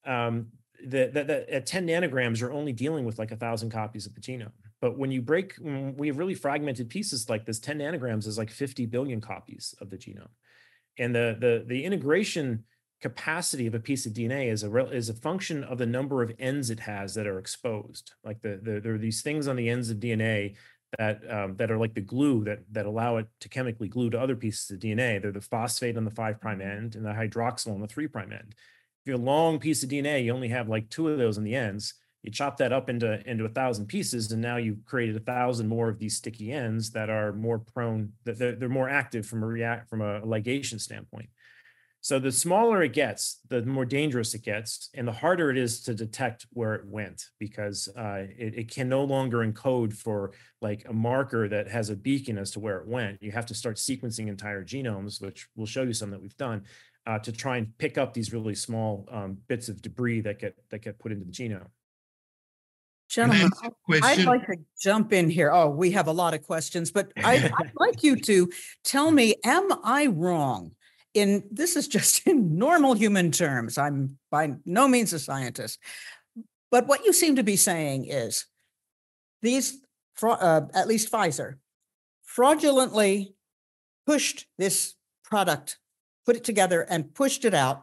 that at 10 nanograms, you're only dealing with like 1,000 copies of the genome. But when we have really fragmented pieces like this, 10 nanograms is like 50 billion copies of the genome. And the integration capacity of a piece of DNA is a function of the number of ends it has that are exposed. Like there are these things on the ends of DNA that are like the glue that allow it to chemically glue to other pieces of DNA. They're the phosphate on the 5' end and the hydroxyl on the 3' end. If you're a long piece of DNA, you only have like 2 of those on the ends. You chop that up into 1,000 pieces, and now you've created 1,000 more of these sticky ends that are more prone, that they're more active from a ligation standpoint. So the smaller it gets, the more dangerous it gets, and the harder it is to detect where it went, because it can no longer encode for like a marker that has a beacon as to where it went. You have to start sequencing entire genomes, which we'll show you some that we've done, to try and pick up these really small bits of debris that get put into the genome. Gentlemen, I'd like to jump in here. Oh, we have a lot of questions, but I'd like you to tell me, am I wrong? This is just in normal human terms. I'm by no means a scientist, but what you seem to be saying is these, at least Pfizer, fraudulently pushed this product, put it together and pushed it out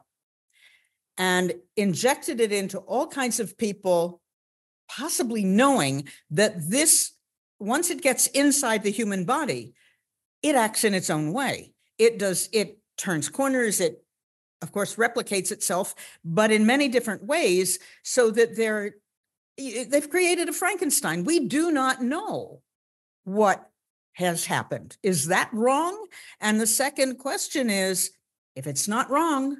and injected it into all kinds of people, possibly knowing that this, once it gets inside the human body, it acts in its own way. It turns corners. It, of course, replicates itself, but in many different ways, so that they've created a Frankenstein. We do not know what has happened. Is that wrong? And the second question is, if it's not wrong,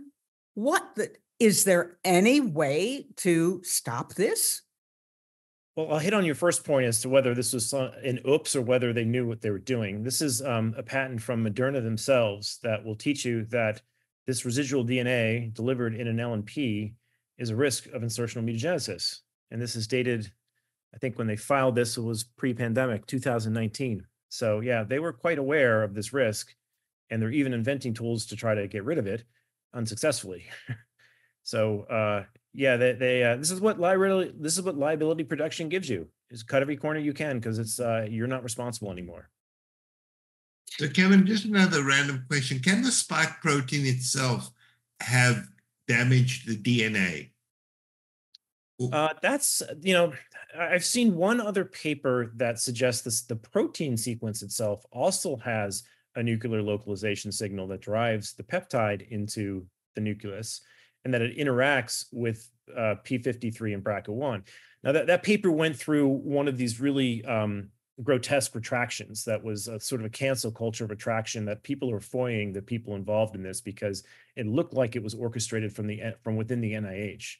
is there any way to stop this? Well, I'll hit on your first point as to whether this was an oops or whether they knew what they were doing. This is a patent from Moderna themselves that will teach you that this residual DNA delivered in an LNP is a risk of insertional mutagenesis. And this is dated, I think when they filed this, it was pre-pandemic, 2019. So yeah, they were quite aware of this risk, and they're even inventing tools to try to get rid of it unsuccessfully. So Yeah, this is what liability protection gives you, is cut every corner you can, because it's you're not responsible anymore. So Kevin, just another random question. Can the spike protein itself have damaged the DNA? That's, I've seen one other paper that suggests this, the protein sequence itself also has a nuclear localization signal that drives the peptide into the nucleus, and that it interacts with p53 and BRCA1. Now that paper went through one of these really grotesque retractions that was a sort of a cancel culture retraction, that people are foiling the people involved in this because it looked like it was orchestrated from within the NIH.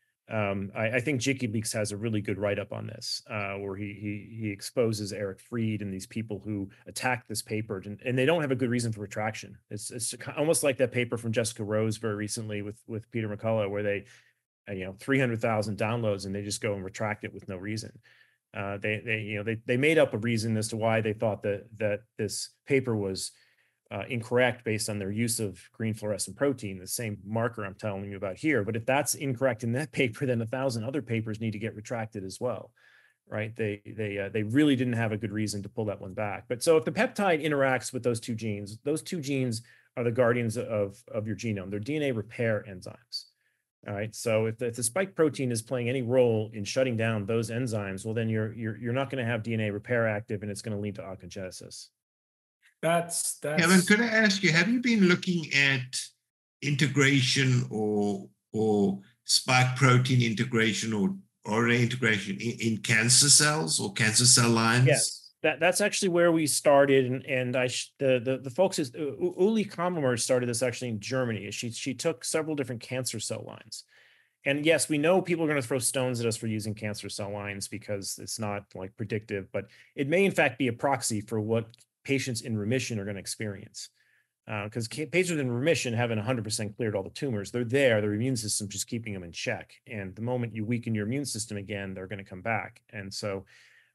I think JikiLeaks has a really good write-up on this, where he exposes Eric Fried and these people who attacked this paper, and they don't have a good reason for retraction. It's almost like that paper from Jessica Rose very recently with Peter McCullough, where they 300,000 downloads and they just go and retract it with no reason. They made up a reason as to why they thought that this paper was incorrect based on their use of green fluorescent protein, the same marker I'm telling you about here. But if that's incorrect in that paper, then 1,000 other papers need to get retracted as well, right? They really didn't have a good reason to pull that one back. But so if the peptide interacts with those two genes are the guardians of your genome. They're DNA repair enzymes. All right. So if the spike protein is playing any role in shutting down those enzymes, well, then you're not going to have DNA repair active, and it's going to lead to oncogenesis. That's Kevin, could I ask you, have you been looking at integration or spike protein integration or RNA integration in cancer cells or cancer cell lines? Yes. That's actually where we started, and the folks Uli Kammermer started this actually in Germany. She took several different cancer cell lines, and yes, we know people are going to throw stones at us for using cancer cell lines because it's not like predictive, but it may in fact be a proxy for what patients in remission are going to experience. Because patients in remission haven't 100% cleared all the tumors. They're there, their immune system just keeping them in check, and the moment you weaken your immune system again, they're going to come back. And so.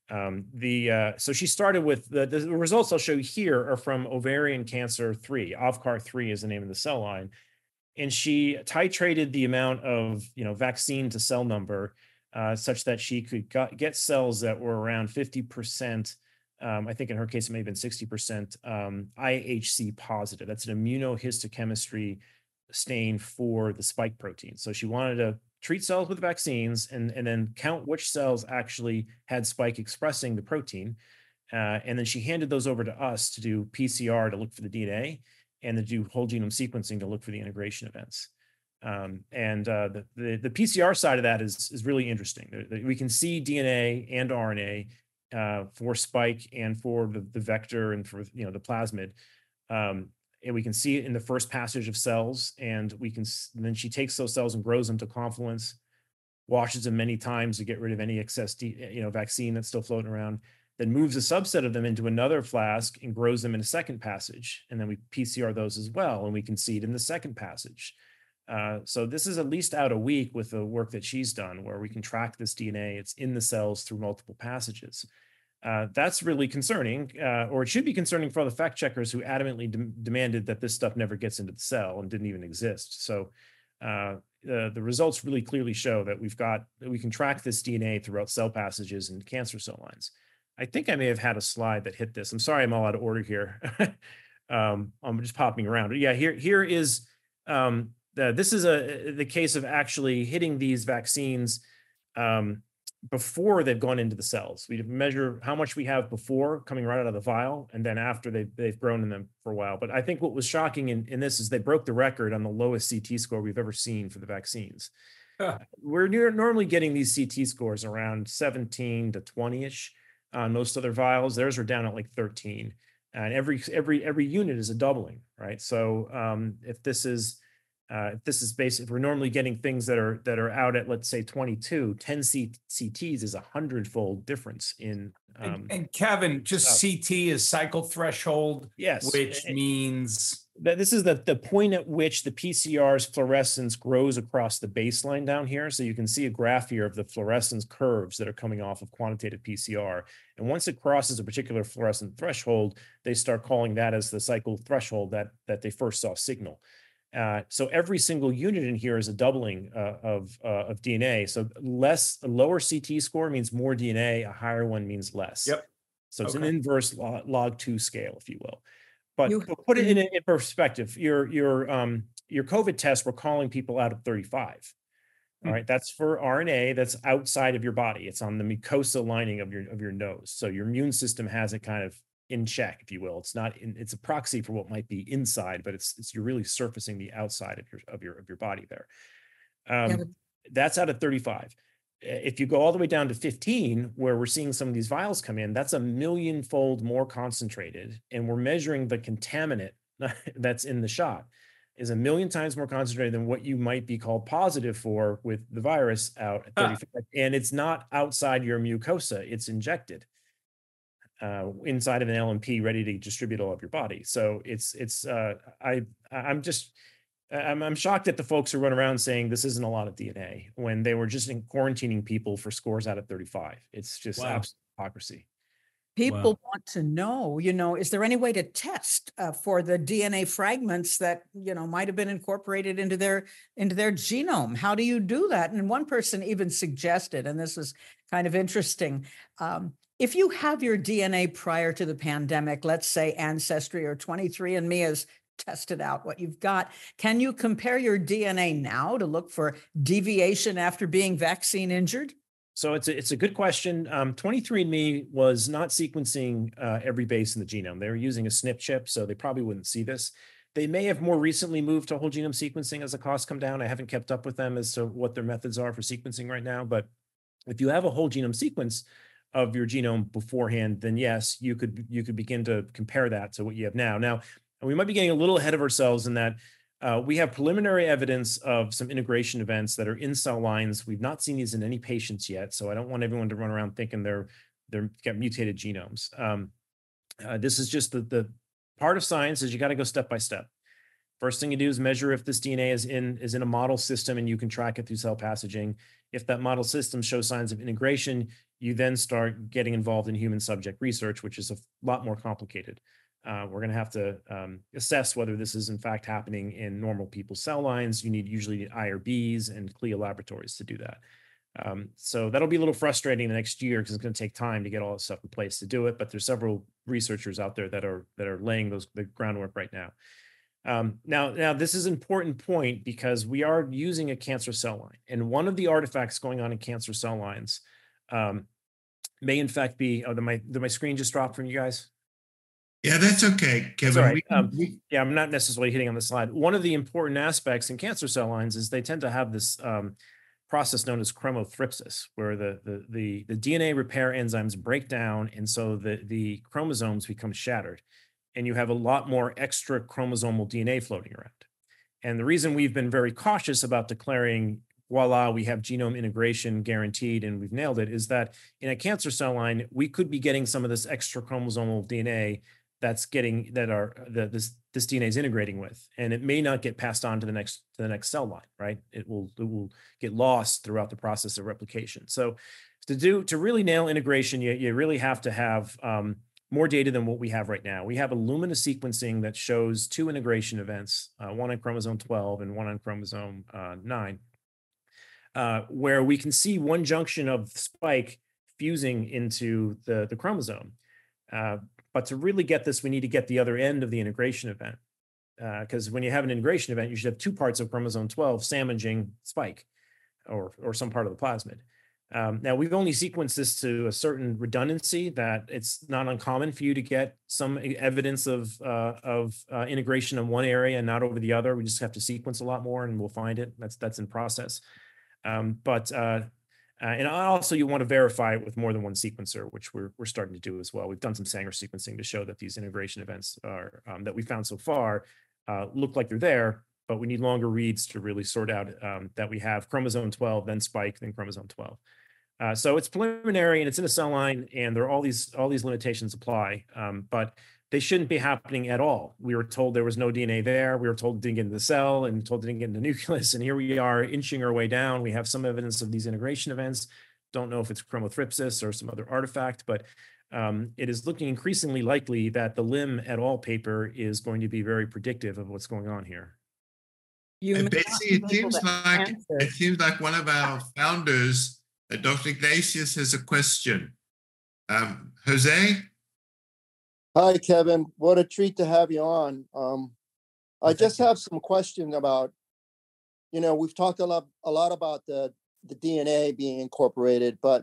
So she started with the results I'll show you here are from ovarian cancer 3. OVCAR3 is the name of the cell line, and she titrated the amount of vaccine to cell number such that she could get cells that were around 50%. I think in her case it may have been 60% IHC positive. That's an immunohistochemistry stain for the spike protein. So she wanted to treat cells with vaccines and then count which cells actually had spike expressing the protein. And then she handed those over to us to do PCR to look for the DNA and to do whole genome sequencing to look for the integration events. The PCR side of that is really interesting. We can see DNA and RNA for spike and for the vector and for the plasmid. And we can see it in the first passage of cells, and then she takes those cells and grows them to confluence, washes them many times to get rid of any excess vaccine that's still floating around, then moves a subset of them into another flask and grows them in a second passage. And then we PCR those as well, and we can see it in the second passage. So this is at least out a week with the work that she's done, where we can track this DNA. It's in the cells through multiple passages. That's really concerning, or it should be concerning for all the fact checkers who adamantly demanded that this stuff never gets into the cell and didn't even exist. So the results really clearly show that we can track this DNA throughout cell passages and cancer cell lines. I think I may have had a slide that hit this. I'm sorry, I'm all out of order here. I'm just popping around. But yeah, here is this is the case of actually hitting these vaccines before they've gone into the cells. We measure how much we have before coming right out of the vial, and then after they've grown in them for a while. But I think what was shocking in this is they broke the record on the lowest CT score we've ever seen for the vaccines. We're normally getting these CT scores around 17 to 20-ish on most other vials. Theirs are down at like 13, and every unit is a doubling, right? So if this is basic, if we're normally getting things that are out at, let's say 22, 10 CTs is 100-fold difference in. And Kevin, just CT is cycle threshold, yes, which means that this is the point at which the PCR's fluorescence grows across the baseline down here. So you can see a graph here of the fluorescence curves that are coming off of quantitative PCR. And once it crosses a particular fluorescent threshold, they start calling that as the cycle threshold that they first saw signal. So every single unit in here is a doubling of DNA. So a lower CT score means more DNA, a higher one means less. Yep. So it's an Okay. inverse log 2 scale, if you will. But You- to put it in perspective, your COVID test, we're calling people out at 35. All right, that's for RNA that's outside of your body. It's on the mucosa lining of your nose. So your immune system has it kind of in check, if you will. It's not it's a proxy for what might be inside, but it's you're really surfacing the outside of your body there. Yeah, but That's out of 35. If you go all the way down to 15, where we're seeing some of these vials come in, that's a million-fold more concentrated, and we're measuring the contaminant that's in the shot is a million times more concentrated than what you might be called positive for with the virus out at 35. And it's not outside your mucosa, it's injected inside of an LNP ready to distribute all of your body. So I'm shocked at the folks who run around saying this isn't a lot of DNA when they were just quarantining people for scores out of 35. It's just absolute hypocrisy. people want to know, is there any way to test for the DNA fragments that, might have been incorporated into their genome? How do you do that? And one person even suggested, and this is kind of interesting, if you have your DNA prior to the pandemic, let's say Ancestry or 23andMe has tested out what you've got, can you compare your DNA now to look for deviation after being vaccine injured? So it's a good question. 23andMe was not sequencing every base in the genome. They were using a SNP chip, so they probably wouldn't see this. They may have more recently moved to whole genome sequencing as the costs come down. I haven't kept up with them as to what their methods are for sequencing right now. But if you have a whole genome sequence of your genome beforehand, then yes, you could begin to compare that to what you have now. Now, we might be getting a little ahead of ourselves in that we have preliminary evidence of some integration events that are in cell lines. We've not seen these in any patients yet, so I don't want everyone to run around thinking they're got mutated genomes. This is just the part of science is you got to go step by step. First thing you do is measure if this DNA is in a model system and you can track it through cell passaging. If that model system shows signs of integration, you then start getting involved in human subject research, which is a lot more complicated. We're going to have to assess whether this is in fact happening in normal people's cell lines. You need usually IRBs and CLIA laboratories to do that. So that'll be a little frustrating the next year because it's going to take time to get all this stuff in place to do it. But there's several researchers out there that are laying the groundwork right now. Now this is an important point because we are using a cancer cell line, and one of the artifacts going on in cancer cell lines may in fact be. Oh, did my screen just drop from you guys? Yeah, that's okay, Kevin. Sorry. Yeah, I'm not necessarily hitting on the slide. One of the important aspects in cancer cell lines is they tend to have this process known as chromothripsis, where the DNA repair enzymes break down, and so the chromosomes become shattered, and you have a lot more extra chromosomal DNA floating around. And the reason we've been very cautious about declaring, voila, we have genome integration guaranteed and we've nailed it, is that in a cancer cell line, we could be getting some of this extra chromosomal DNA this DNA is integrating with, and it may not get passed on to the next cell line, right? It will get lost throughout the process of replication. So to really nail integration, you really have to have more data than what we have right now. We have Illumina sequencing that shows 2 integration events, one on chromosome 12 and one on chromosome 9, where we can see one junction of spike fusing into the chromosome. But to really get this, we need to get the other end of the integration event. Because when you have an integration event, you should have 2 parts of chromosome 12 sandwiching spike or some part of the plasmid. Now, we've only sequenced this to a certain redundancy that it's not uncommon for you to get some evidence of integration in one area and not over the other. We just have to sequence a lot more and we'll find it. That's in process. And also you want to verify it with more than one sequencer, which we're starting to do as well. We've done some Sanger sequencing to show that these integration events are that we found so far look like they're there, but we need longer reads to really sort out that we have chromosome 12, then spike, then chromosome 12. So it's preliminary and it's in a cell line, and there are all these limitations apply, but they shouldn't be happening at all. We were told there was no DNA there. We were told it didn't get into the cell and told it didn't get into the nucleus. And here we are inching our way down. We have some evidence of these integration events. Don't know if it's chromothripsis or some other artifact, but it is looking increasingly likely that the Lim et al. Paper is going to be very predictive of what's going on here. You may not Betsy, be able to answer. it seems like one of our founders, Dr. Iglesias, has a question. Jose? Hi, Kevin. What a treat to have you on. I just have some question about, we've talked a lot about the DNA being incorporated, but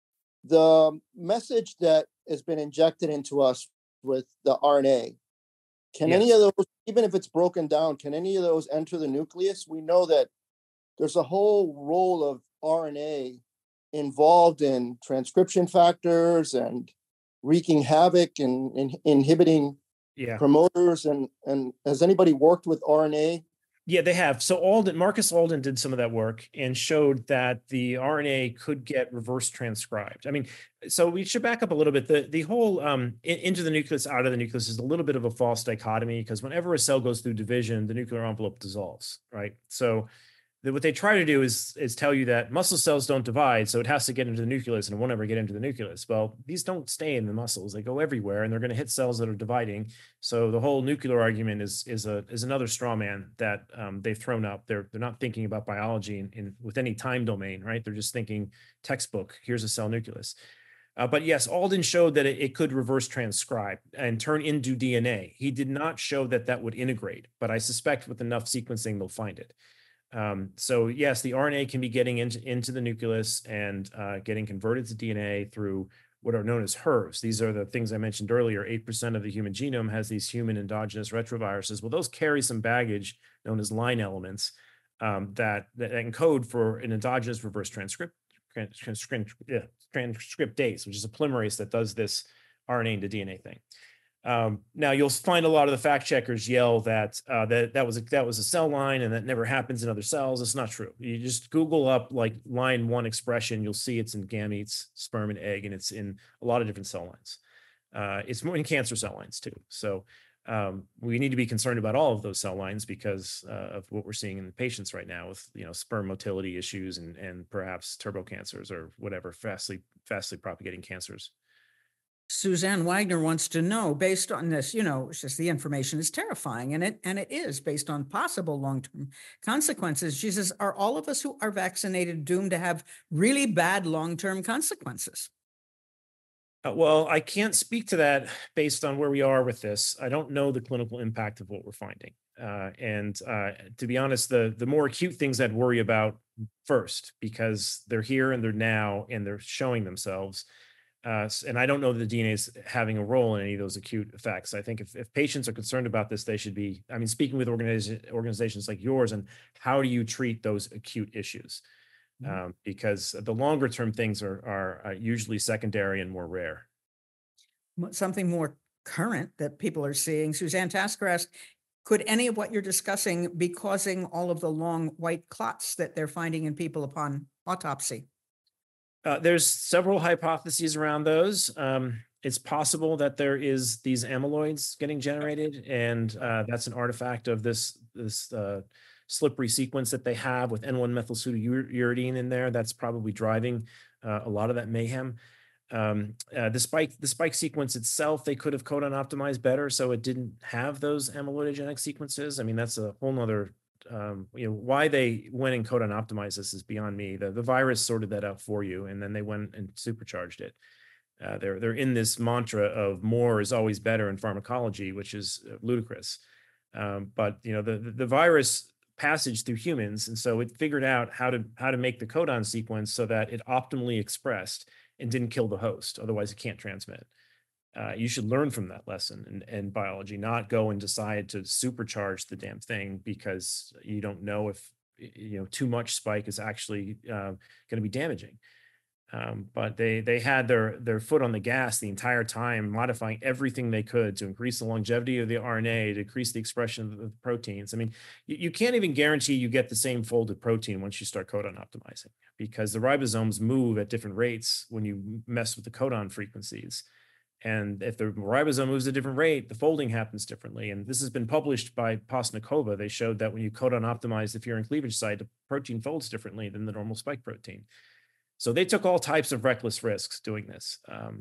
the message that has been injected into us with the RNA, can any of those, even if it's broken down, can any of those enter the nucleus? We know that there's a whole role of RNA involved in transcription factors and wreaking havoc and inhibiting promoters. And has anybody worked with RNA? Yeah, they have. So Marcus Alden did some of that work and showed that the RNA could get reverse transcribed. I mean, so we should back up a little bit. The whole into the nucleus, out of the nucleus is a little bit of a false dichotomy, because whenever a cell goes through division, the nuclear envelope dissolves, right? So what they try to do is tell you that muscle cells don't divide, so it has to get into the nucleus, and it won't ever get into the nucleus. Well, these don't stay in the muscles; they go everywhere, and they're going to hit cells that are dividing. So the whole nuclear argument is another straw man that they've thrown up. They're not thinking about biology with any time domain, right? They're just thinking textbook. Here's a cell nucleus. But yes, Alden showed that it could reverse transcribe and turn into DNA. He did not show that would integrate, but I suspect with enough sequencing they'll find it. So yes, the RNA can be getting into the nucleus and getting converted to DNA through what are known as HERVs. These are the things I mentioned earlier. 8% of the human genome has these human endogenous retroviruses. Well, those carry some baggage known as line elements that encode for an endogenous reverse transcriptase, which is a polymerase that does this RNA into DNA thing. Now you'll find a lot of the fact checkers yell that that was a cell line and that never happens in other cells. It's not true. You just Google up like line 1 expression, you'll see it's in gametes, sperm and egg, and it's in a lot of different cell lines. It's more in cancer cell lines too. So we need to be concerned about all of those cell lines because of what we're seeing in the patients right now with sperm motility issues and perhaps turbo cancers or whatever fastly propagating cancers. Suzanne Wagner wants to know, based on this, it's just the information is terrifying, and it is based on possible long-term consequences. She says, are all of us who are vaccinated doomed to have really bad long-term consequences? Well, I can't speak to that based on where we are with this. I don't know the clinical impact of what we're finding. And to be honest, the more acute things I'd worry about first, because they're here and they're now, and they're showing themselves. And I don't know that the DNA is having a role in any of those acute effects. I think if patients are concerned about this, they should be, speaking with organizations like yours, and how do you treat those acute issues? Because the longer term things are usually secondary and more rare. Something more current that people are seeing, Suzanne Tasker asked, could any of what you're discussing be causing all of the long white clots that they're finding in people upon autopsy? There's several hypotheses around those. It's possible that there is these amyloids getting generated, and that's an artifact of this slippery sequence that they have with N1-methylpseudouridine in there. That's probably driving a lot of that mayhem. The spike sequence itself, they could have codon optimized better so it didn't have those amyloidogenic sequences. That's a whole nother. Why they went and codon optimized this is beyond me. The virus sorted that out for you, and then they went and supercharged it. They're in this mantra of more is always better in pharmacology, which is ludicrous. But the virus passage through humans, and so it figured out how to make the codon sequence so that it optimally expressed and didn't kill the host. Otherwise, it can't transmit. You should learn from that lesson in biology, not go and decide to supercharge the damn thing because you don't know if too much spike is actually going to be damaging. But they had their foot on the gas the entire time, modifying everything they could to increase the longevity of the RNA, to increase the expression of the proteins. You can't even guarantee you get the same folded protein once you start codon optimizing, because the ribosomes move at different rates when you mess with the codon frequencies. And if the ribosome moves at a different rate, the folding happens differently. And this has been published by Postnikova. They showed that when you codon optimize the furin cleavage site, the protein folds differently than the normal spike protein. So they took all types of reckless risks doing this.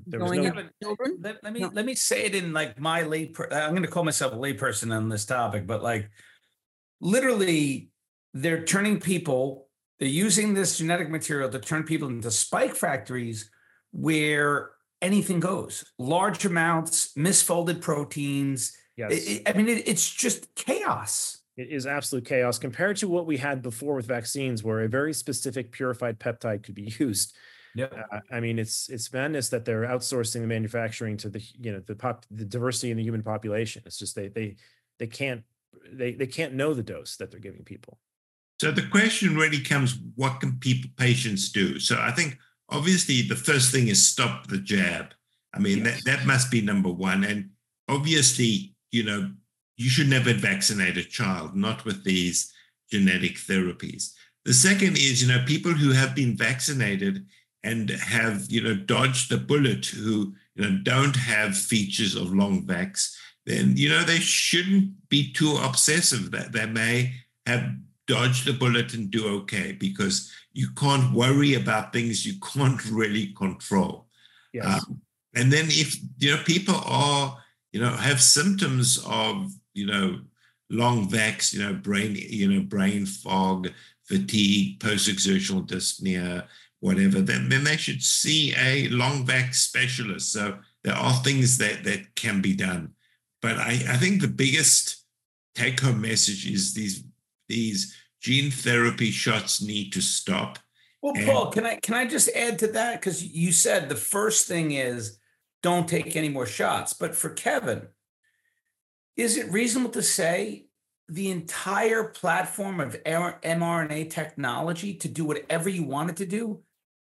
Let me say it in like my I'm going to call myself a layperson on this topic, but like literally they're using this genetic material to turn people into spike factories where anything goes. Large amounts, misfolded proteins. Yes. It's just chaos. It is absolute chaos compared to what we had before with vaccines, where a very specific purified peptide could be used. Yeah. It's madness that they're outsourcing the manufacturing to the diversity in the human population. It's just they can't know the dose that they're giving people. So the question really comes, what can patients do? So I think obviously the first thing is stop the jab. Yes. that must be number one. And obviously, you should never vaccinate a child, not with these genetic therapies. The second is, people who have been vaccinated and have, dodged the bullet, who, don't have features of long vax, then, they shouldn't be too obsessive. That they may have dodged the bullet and do okay, because you can't worry about things you can't really control. Yes. And then if, people are, have symptoms of, long vax, brain fog, fatigue, post-exertional dyspnea, whatever, then they should see a long vax specialist. So there are things that can be done. But I think the biggest take-home message is these gene therapy shots need to stop. Well, Paul, can I just add to that? Because you said the first thing is don't take any more shots. But for Kevin, is it reasonable to say the entire platform of mRNA technology to do whatever you want it to do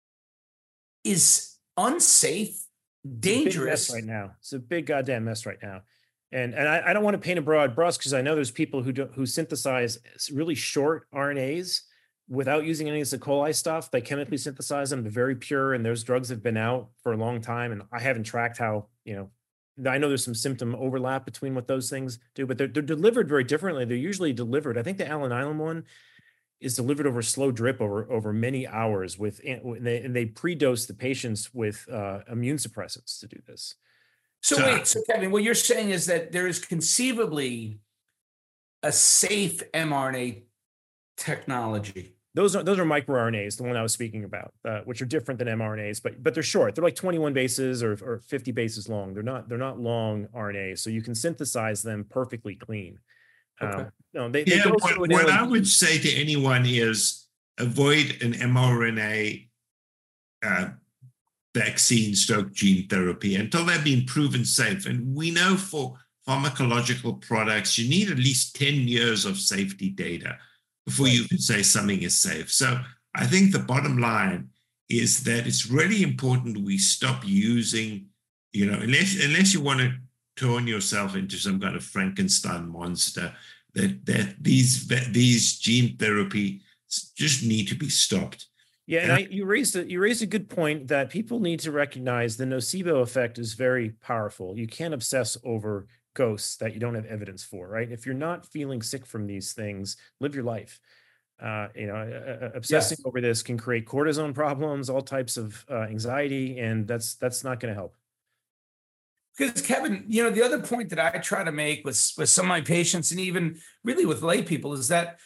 is unsafe, dangerous? Right now, it's a big goddamn mess right now. And I don't want to paint a broad brush, because I know there's people who synthesize really short RNAs without using any of this E. coli stuff. They chemically synthesize them. They're very pure, and those drugs have been out for a long time. And I haven't tracked how, I know there's some symptom overlap between what those things do, but they're delivered very differently. They're usually delivered. I think the Alanylam one is delivered over slow drip over many hours and they pre-dose the patients with immune suppressants to do this. So Kevin, what you're saying is that there is conceivably a safe mRNA technology. Those are microRNAs, the one I was speaking about, which are different than mRNAs, but they're short. They're like 21 bases or 50 bases long. They're not long RNAs, so you can synthesize them perfectly clean. Okay. What I would say to anyone is avoid an mRNA vaccine stroke gene therapy until they've been proven safe. And we know for pharmacological products, you need at least 10 years of safety data before you can say something is safe. So I think the bottom line is that it's really important we stop using, unless you want to turn yourself into some kind of Frankenstein monster, that these gene therapy just need to be stopped. Yeah, and you raised a good point that people need to recognize the nocebo effect is very powerful. You can't obsess over ghosts that you don't have evidence for, right? If you're not feeling sick from these things, live your life. Obsessing over this can create cortisone problems, all types of anxiety, and that's not going to help. Because Kevin, the other point that I try to make with some of my patients and even really with lay people is that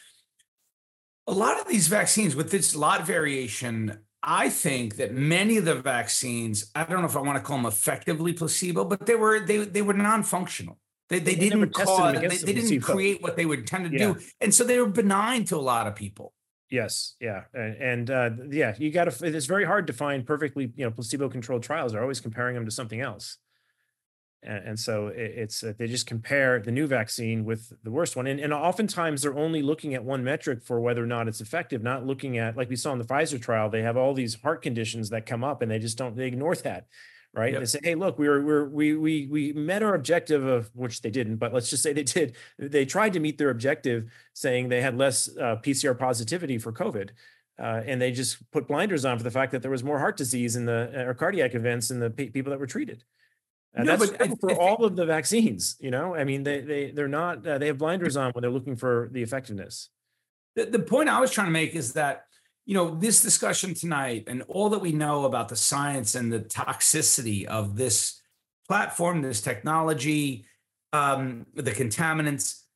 a lot of these vaccines with this lot variation, I think that many of the vaccines, I don't know if I want to call them effectively placebo, but they were non-functional. They didn't create what they were intended to do. And so they were benign to a lot of people. Yes. Yeah. And you got to, it's very hard to find perfectly, placebo-controlled trials. They're always comparing them to something else. And so it's they just compare the new vaccine with the worst one. And oftentimes they're only looking at one metric for whether or not it's effective, not looking at, like we saw in the Pfizer trial, they have all these heart conditions that come up and they ignore that. Right. Yep. They say, hey, look, we met our objective of, which they didn't, but let's just say they did. They tried to meet their objective, saying they had less PCR positivity for COVID. And they just put blinders on for the fact that there was more heart disease or cardiac events in the people that were treated. And that's for all of the vaccines, they're not, they have blinders on when they're looking for the effectiveness. The point I was trying to make is that, this discussion tonight and all that we know about the science and the toxicity of this platform, this technology, the contaminants,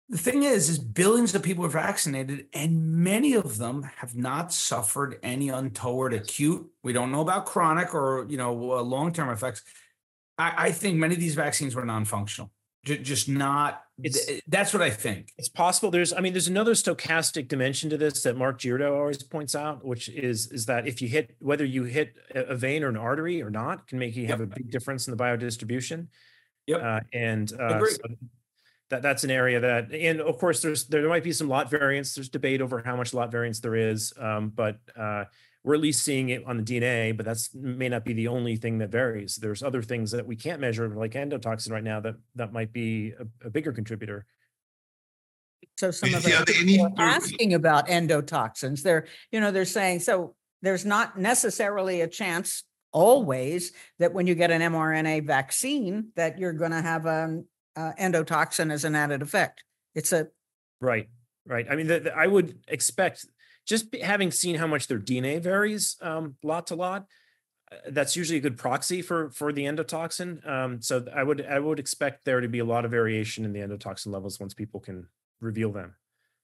The thing is billions of people are vaccinated, and many of them have not suffered any untoward acute. We don't know about chronic or long-term effects. I think many of these vaccines were non-functional, just not. That's what I think. It's possible. There's another stochastic dimension to this that Mark Giordano always points out, which is that if you hit, whether you hit a vein or an artery or not, can make you have a big difference in the biodistribution. Yep. So that's an area that, and of course, there might be some lot variance. There's debate over how much lot variance there is, but we're at least seeing it on the DNA. But that's may not be the only thing that varies. There's other things that we can't measure, like endotoxin right now, that might be a bigger contributor. So some of us are asking about endotoxins. They're saying, so there's not necessarily a chance always that when you get an mRNA vaccine that you're going to have an endotoxin as an added effect. It's a right. I mean, I would expect, just having seen how much their DNA varies lot to lot, that's usually a good proxy for the endotoxin. So I would expect there to be a lot of variation in the endotoxin levels once people can reveal them.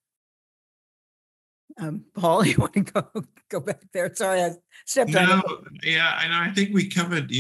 Paul, you want to go back there? Sorry, I stepped on. Yeah, I know. I think we covered.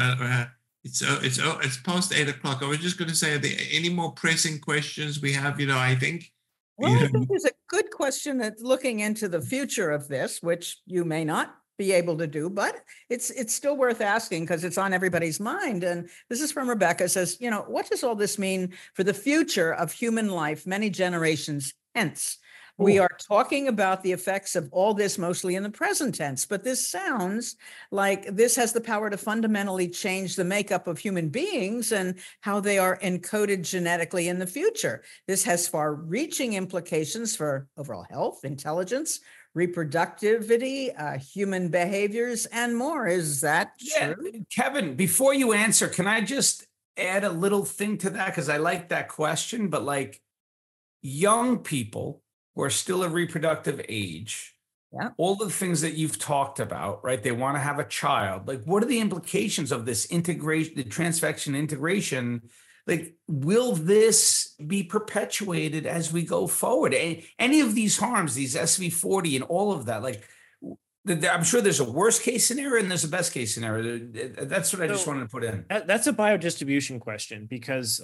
It's past 8 o'clock. I was just going to say, are there any more pressing questions we have? I think. Well, I think there's a good question that's looking into the future of this, which you may not be able to do, but it's still worth asking because it's on everybody's mind. And this is from Rebecca. It says, what does all this mean for the future of human life many generations hence? We are talking about the effects of all this mostly in the present tense, but this sounds like this has the power to fundamentally change the makeup of human beings and how they are encoded genetically in the future. This has far-reaching implications for overall health, intelligence, reproductivity, human behaviors, and more. Is that true? Kevin, before you answer, can I just add a little thing to that? Because I like that question, but like young people who are still of reproductive age, all the things that you've talked about, right? They want to have a child. Like, what are the implications of this integration, the transfection integration? Like, will this be perpetuated as we go forward? Any of these harms, these SV40 and all of that, like, I'm sure there's a worst case scenario and there's a best case scenario. That's what I just wanted to put in. That's a biodistribution question because,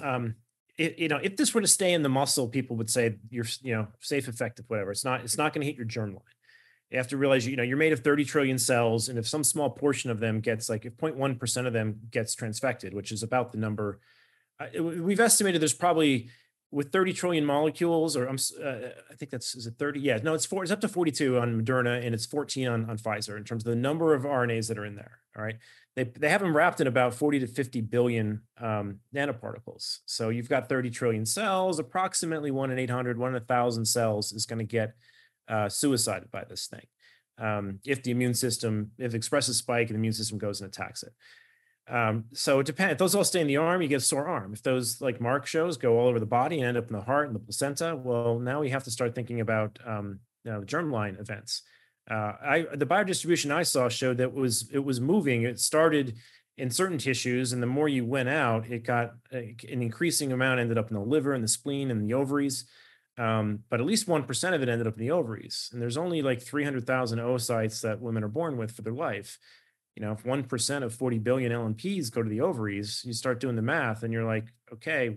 if this were to stay in the muscle, people would say you're, safe, effective, whatever. It's not going to hit your germline. You have to realize, you're made of 30 trillion cells. And if some small portion of them gets, like if 0.1% of them gets transfected, which is about the number, we've estimated there's probably with 30 trillion molecules, or I think is it 30? Yeah, no, it's up to 42 on Moderna and it's 14 on Pfizer in terms of the number of RNAs that are in there. All right. They have them wrapped in about 40 to 50 billion nanoparticles. So you've got 30 trillion cells, approximately 1 in 800, 1 in 1,000 cells is going to get suicided by this thing. If it expresses spike and the immune system goes and attacks it. So it depends. If those all stay in the arm, you get a sore arm. If those, like Mark shows, go all over the body and end up in the heart and the placenta, well, now we have to start thinking about the germline events. The biodistribution I saw showed that it was moving. It started in certain tissues, and the more you went out, it got an increasing amount ended up in the liver and the spleen and the ovaries. But at least 1% of it ended up in the ovaries. And there's only like 300,000 oocytes that women are born with for their life. If 1% of 40 billion LNPs go to the ovaries, you start doing the math and you're like, okay,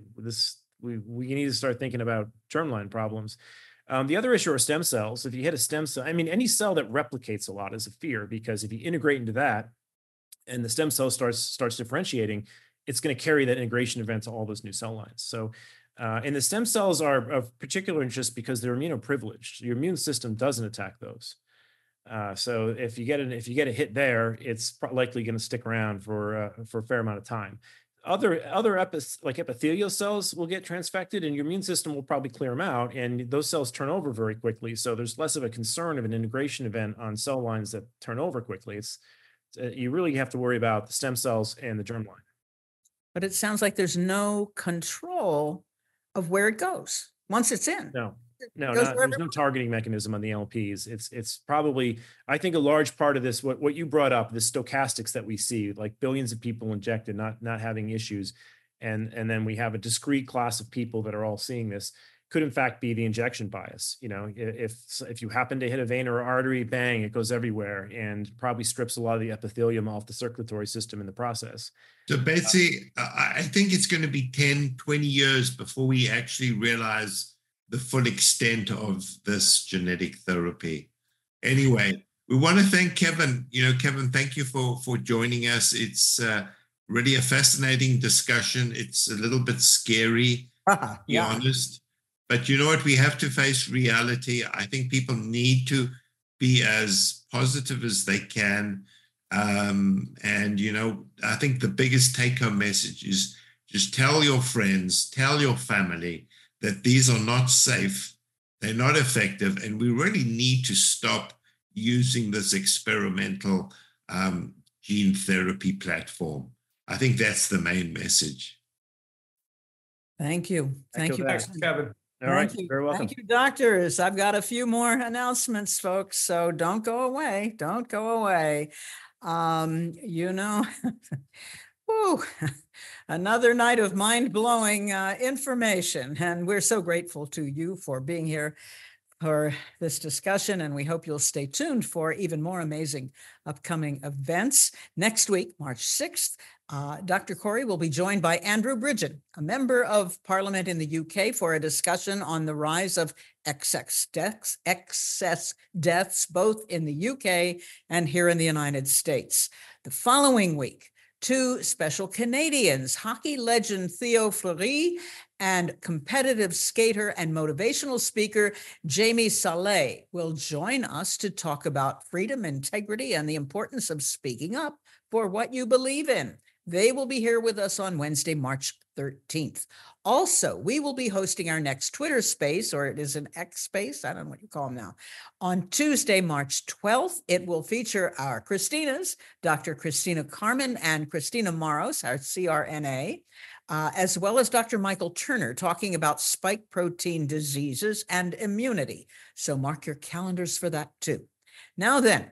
we need to start thinking about germline problems. The other issue are stem cells. If you hit a stem cell, any cell that replicates a lot is a fear, because if you integrate into that and the stem cell starts differentiating, it's going to carry that integration event to all those new cell lines. So, and the stem cells are of particular interest because they're immunoprivileged. Your immune system doesn't attack those. So if you get a hit there, it's likely going to stick around for a fair amount of time. Other like epithelial cells will get transfected, and your immune system will probably clear them out, and those cells turn over very quickly. So there's less of a concern of an integration event on cell lines that turn over quickly. You really have to worry about the stem cells and the germline. But it sounds like there's no control of where it goes once it's in. No, there's no targeting mechanism on the LPs. It's probably, I think, a large part of this, what you brought up, the stochastics that we see, like billions of people injected, not having issues. And then we have a discrete class of people that are all seeing this. could in fact be the injection bias. You know, if you happen to hit a vein or artery, bang, it goes everywhere and probably strips a lot of the epithelium off the circulatory system in the process. So Betsy, I think it's going to be 10, 20 years before we actually realize the full extent of this genetic therapy. Anyway, we want to thank Kevin. You know, Kevin, thank you for joining us. It's really a fascinating discussion. It's a little bit scary, to be honest. But you know what? We have to face reality. I think people need to be as positive as they can. And, you know, I think the biggest take-home message is just tell your friends, tell your family that these are not safe, they're not effective, and we really need to stop using this experimental gene therapy platform. I think that's the main message. Thank you. Thank you, Kevin. All right, very welcome. Thank you, doctors. I've got a few more announcements, folks, so don't go away. Don't go away. You know, whew, another night of mind-blowing information, and we're so grateful to you for being here for this discussion, and we hope you'll stay tuned for even more amazing upcoming events. Next week, March 6th, Dr. Corey will be joined by Andrew Bridgen, a member of Parliament in the UK, for a discussion on the rise of excess deaths, both in the UK and here in the United States. The following week, two special Canadians, hockey legend Theo Fleury and competitive skater and motivational speaker Jamie Saleh, will join us to talk about freedom, integrity, and the importance of speaking up for what you believe in. They will be here with us on Wednesday, March 13th. Also, we will be hosting our next Twitter space, or it is an X space, I don't know what you call them now, on Tuesday, March 12th. It will feature our Christinas, Dr. Christina Carmen and Christina Maros, our CRNA, as well as Dr. Michael Turner, talking about spike protein diseases and immunity. So mark your calendars for that too. Now then,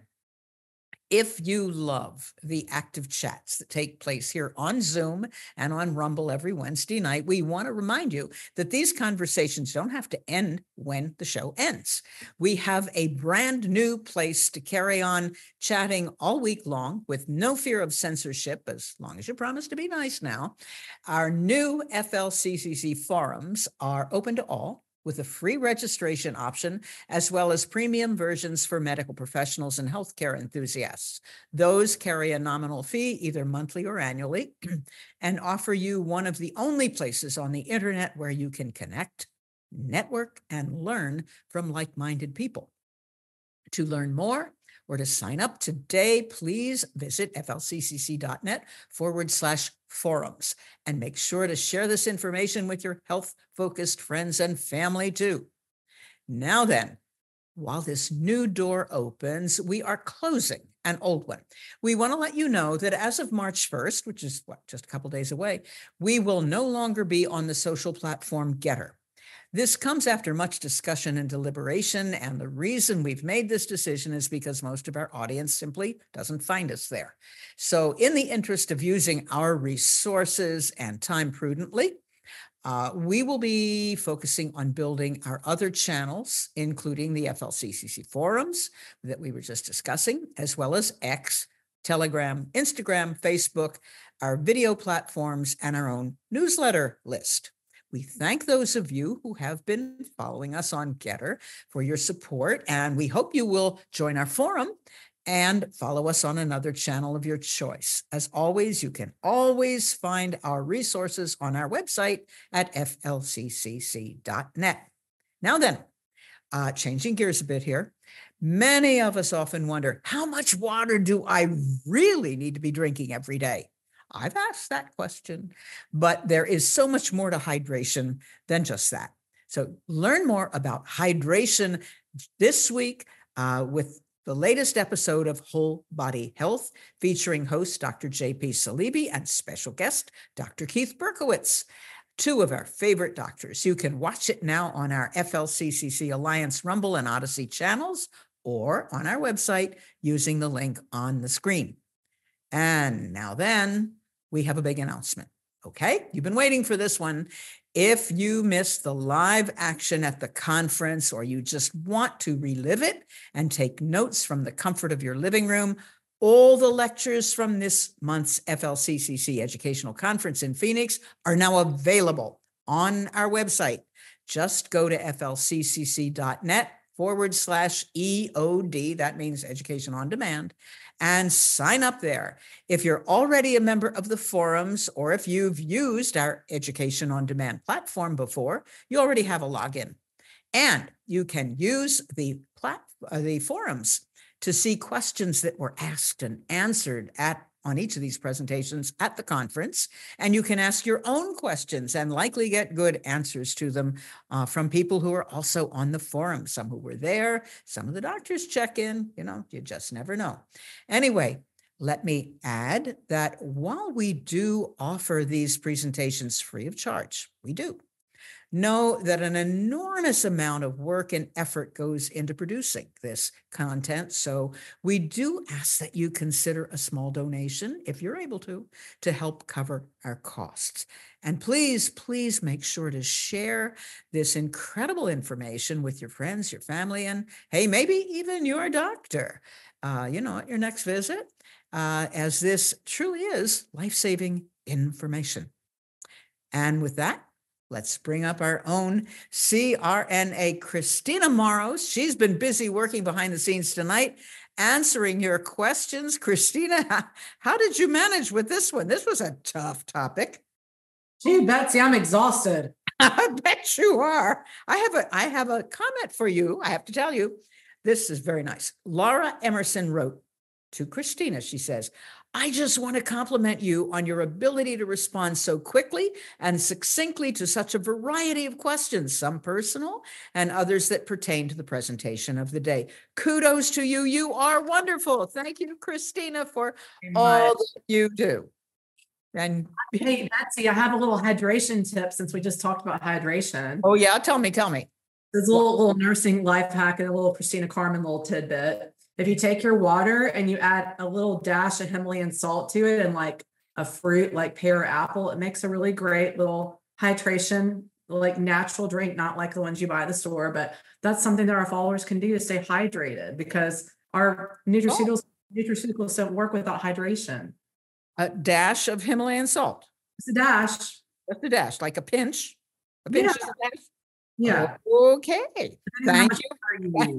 if you love the active chats that take place here on Zoom and on Rumble every Wednesday night, we want to remind you that these conversations don't have to end when the show ends. We have a brand new place to carry on chatting all week long with no fear of censorship, as long as you promise to be nice now. Our new FLCCC forums are open to all, with a free registration option, as well as premium versions for medical professionals and healthcare enthusiasts. Those carry a nominal fee, either monthly or annually, and offer you one of the only places on the internet where you can connect, network, and learn from like-minded people. To learn more or to sign up today, please visit flccc.net/forums, and make sure to share this information with your health-focused friends and family too. Now then, while this new door opens, we are closing an old one. We want to let you know that as of March 1st, which is just a couple days away, we will no longer be on the social platform Getter. This comes after much discussion and deliberation, and the reason we've made this decision is because most of our audience simply doesn't find us there. So in the interest of using our resources and time prudently, we will be focusing on building our other channels, including the FLCCC forums that we were just discussing, as well as X, Telegram, Instagram, Facebook, our video platforms, and our own newsletter list. We thank those of you who have been following us on Getter for your support, and we hope you will join our forum and follow us on another channel of your choice. As always, you can always find our resources on our website at flccc.net. Now then, changing gears a bit here, many of us often wonder, how much water do I really need to be drinking every day? I've asked that question, but there is so much more to hydration than just that. So learn more about hydration this week with the latest episode of Whole Body Health, featuring host Dr. J.P. Salibi and special guest Dr. Keith Berkowitz, two of our favorite doctors. You can watch it now on our FLCCC Alliance Rumble and Odyssey channels, or on our website using the link on the screen. And now then, we have a big announcement. Okay, you've been waiting for this one. If you missed the live action at the conference, or you just want to relive it and take notes from the comfort of your living room, all the lectures from this month's FLCCC Educational Conference in Phoenix are now available on our website. Just go to flccc.net/EOD, that means Education on Demand, and sign up there. If you're already a member of the forums, or if you've used our Education on Demand platform before, you already have a login. And you can use the forums to see questions that were asked and answered on each of these presentations at the conference. And you can ask your own questions and likely get good answers to them from people who are also on the forum, some who were there, some of the doctors check in, you just never know. Anyway, let me add that while we do offer these presentations free of charge, we do, know that an enormous amount of work and effort goes into producing this content. So we do ask that you consider a small donation, if you're able to help cover our costs. And please, please make sure to share this incredible information with your friends, your family, and hey, maybe even your doctor, at your next visit, as this truly is life-saving information. And with that, let's bring up our own CRNA, Christina Moros. She's been busy working behind the scenes tonight, answering your questions. Christina, how did you manage with this one? This was a tough topic. Gee, Betsy, I'm exhausted. I bet you are. I have a comment for you. I have to tell you, this is very nice. Laura Emerson wrote to Christina. She says, I just want to compliment you on your ability to respond so quickly and succinctly to such a variety of questions, some personal and others that pertain to the presentation of the day. Kudos to you. You are wonderful. Thank you, Christina, for all that you do. And hey, Betsy, I have a little hydration tip since we just talked about hydration. Oh, yeah. Tell me. There's a little nursing life hack and a little Christina Carmen little tidbit. If you take your water and you add a little dash of Himalayan salt to it and like a fruit like pear or apple, it makes a really great little hydration, like natural drink, not like the ones you buy at the store. But that's something that our followers can do to stay hydrated, because our nutraceuticals don't work without hydration. A dash of Himalayan salt. It's a dash. Just a dash, like a pinch. A pinch is a dash? Yeah. Okay. Thank you.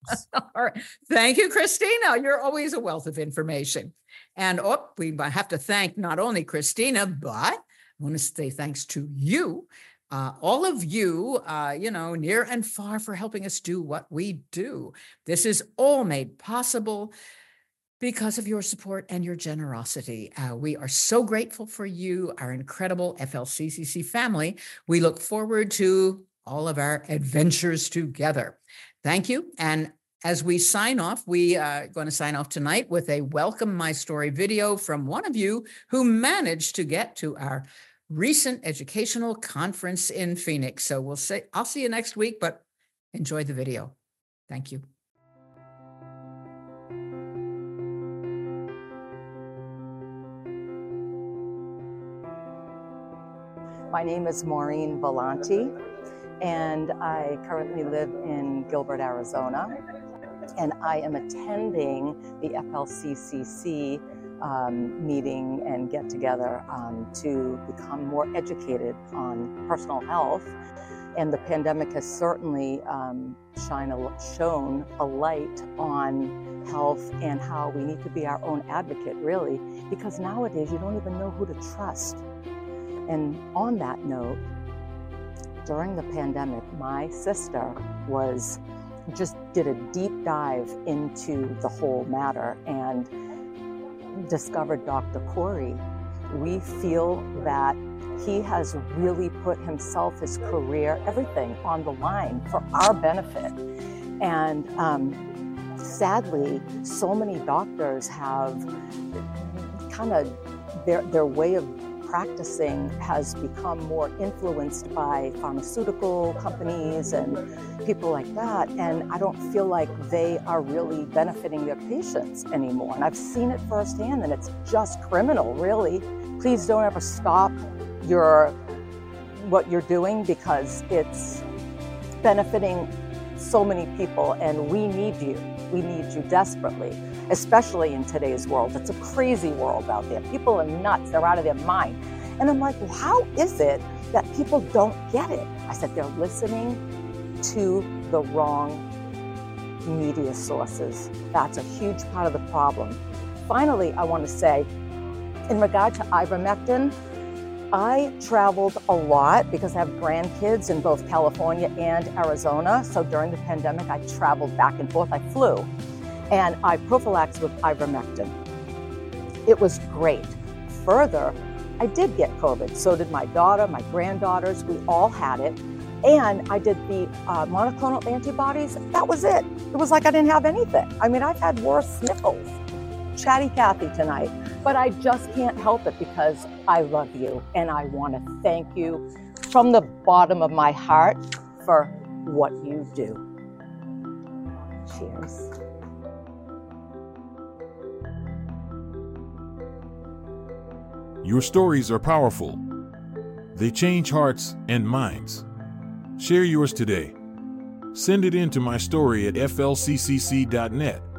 All right. Thank you, Christina. You're always a wealth of information. And we have to thank not only Christina, but I want to say thanks to you, all of you, near and far, for helping us do what we do. This is all made possible because of your support and your generosity. We are so grateful for you, our incredible FLCCC family. We look forward to all of our adventures together. Thank you. And as we sign off, we are going to sign off tonight with a Welcome My Story video from one of you who managed to get to our recent educational conference in Phoenix. So I'll see you next week, but enjoy the video. Thank you. My name is Maureen Volanti, and I currently live in Gilbert, Arizona, and I am attending the FLCCC meeting and get together to become more educated on personal health. And the pandemic has certainly shown a light on health and how we need to be our own advocate, really, because nowadays you don't even know who to trust. And on that note, during the pandemic, my sister just did a deep dive into the whole matter and discovered Dr. Corey. We feel that he has really put himself, his career, everything on the line for our benefit. And sadly, so many doctors have kind of their way of practicing has become more influenced by pharmaceutical companies and people like that. And I don't feel like they are really benefiting their patients anymore. And I've seen it firsthand, and it's just criminal, really. Please don't ever stop what you're doing, because it's benefiting so many people, and we need you. We need you desperately, especially in today's world. It's a crazy world out there. People are nuts. They're out of their mind. And I'm like, well, how is it that people don't get it? I said, they're listening to the wrong media sources. That's a huge part of the problem. Finally, I want to say, in regard to ivermectin, I traveled a lot because I have grandkids in both California and Arizona. So during the pandemic, I traveled back and forth. I flew, and I prophylaxed with ivermectin. It was great. Further, I did get COVID. So did my daughter, my granddaughters. We all had it. And I did the monoclonal antibodies. That was it. It was like I didn't have anything. I mean, I've had worse sniffles. Chatty Cathy tonight. But I just can't help it because I love you, and I want to thank you from the bottom of my heart for what you do. Cheers. Your stories are powerful. They change hearts and minds. Share yours today. Send it in to mystory@flccc.net.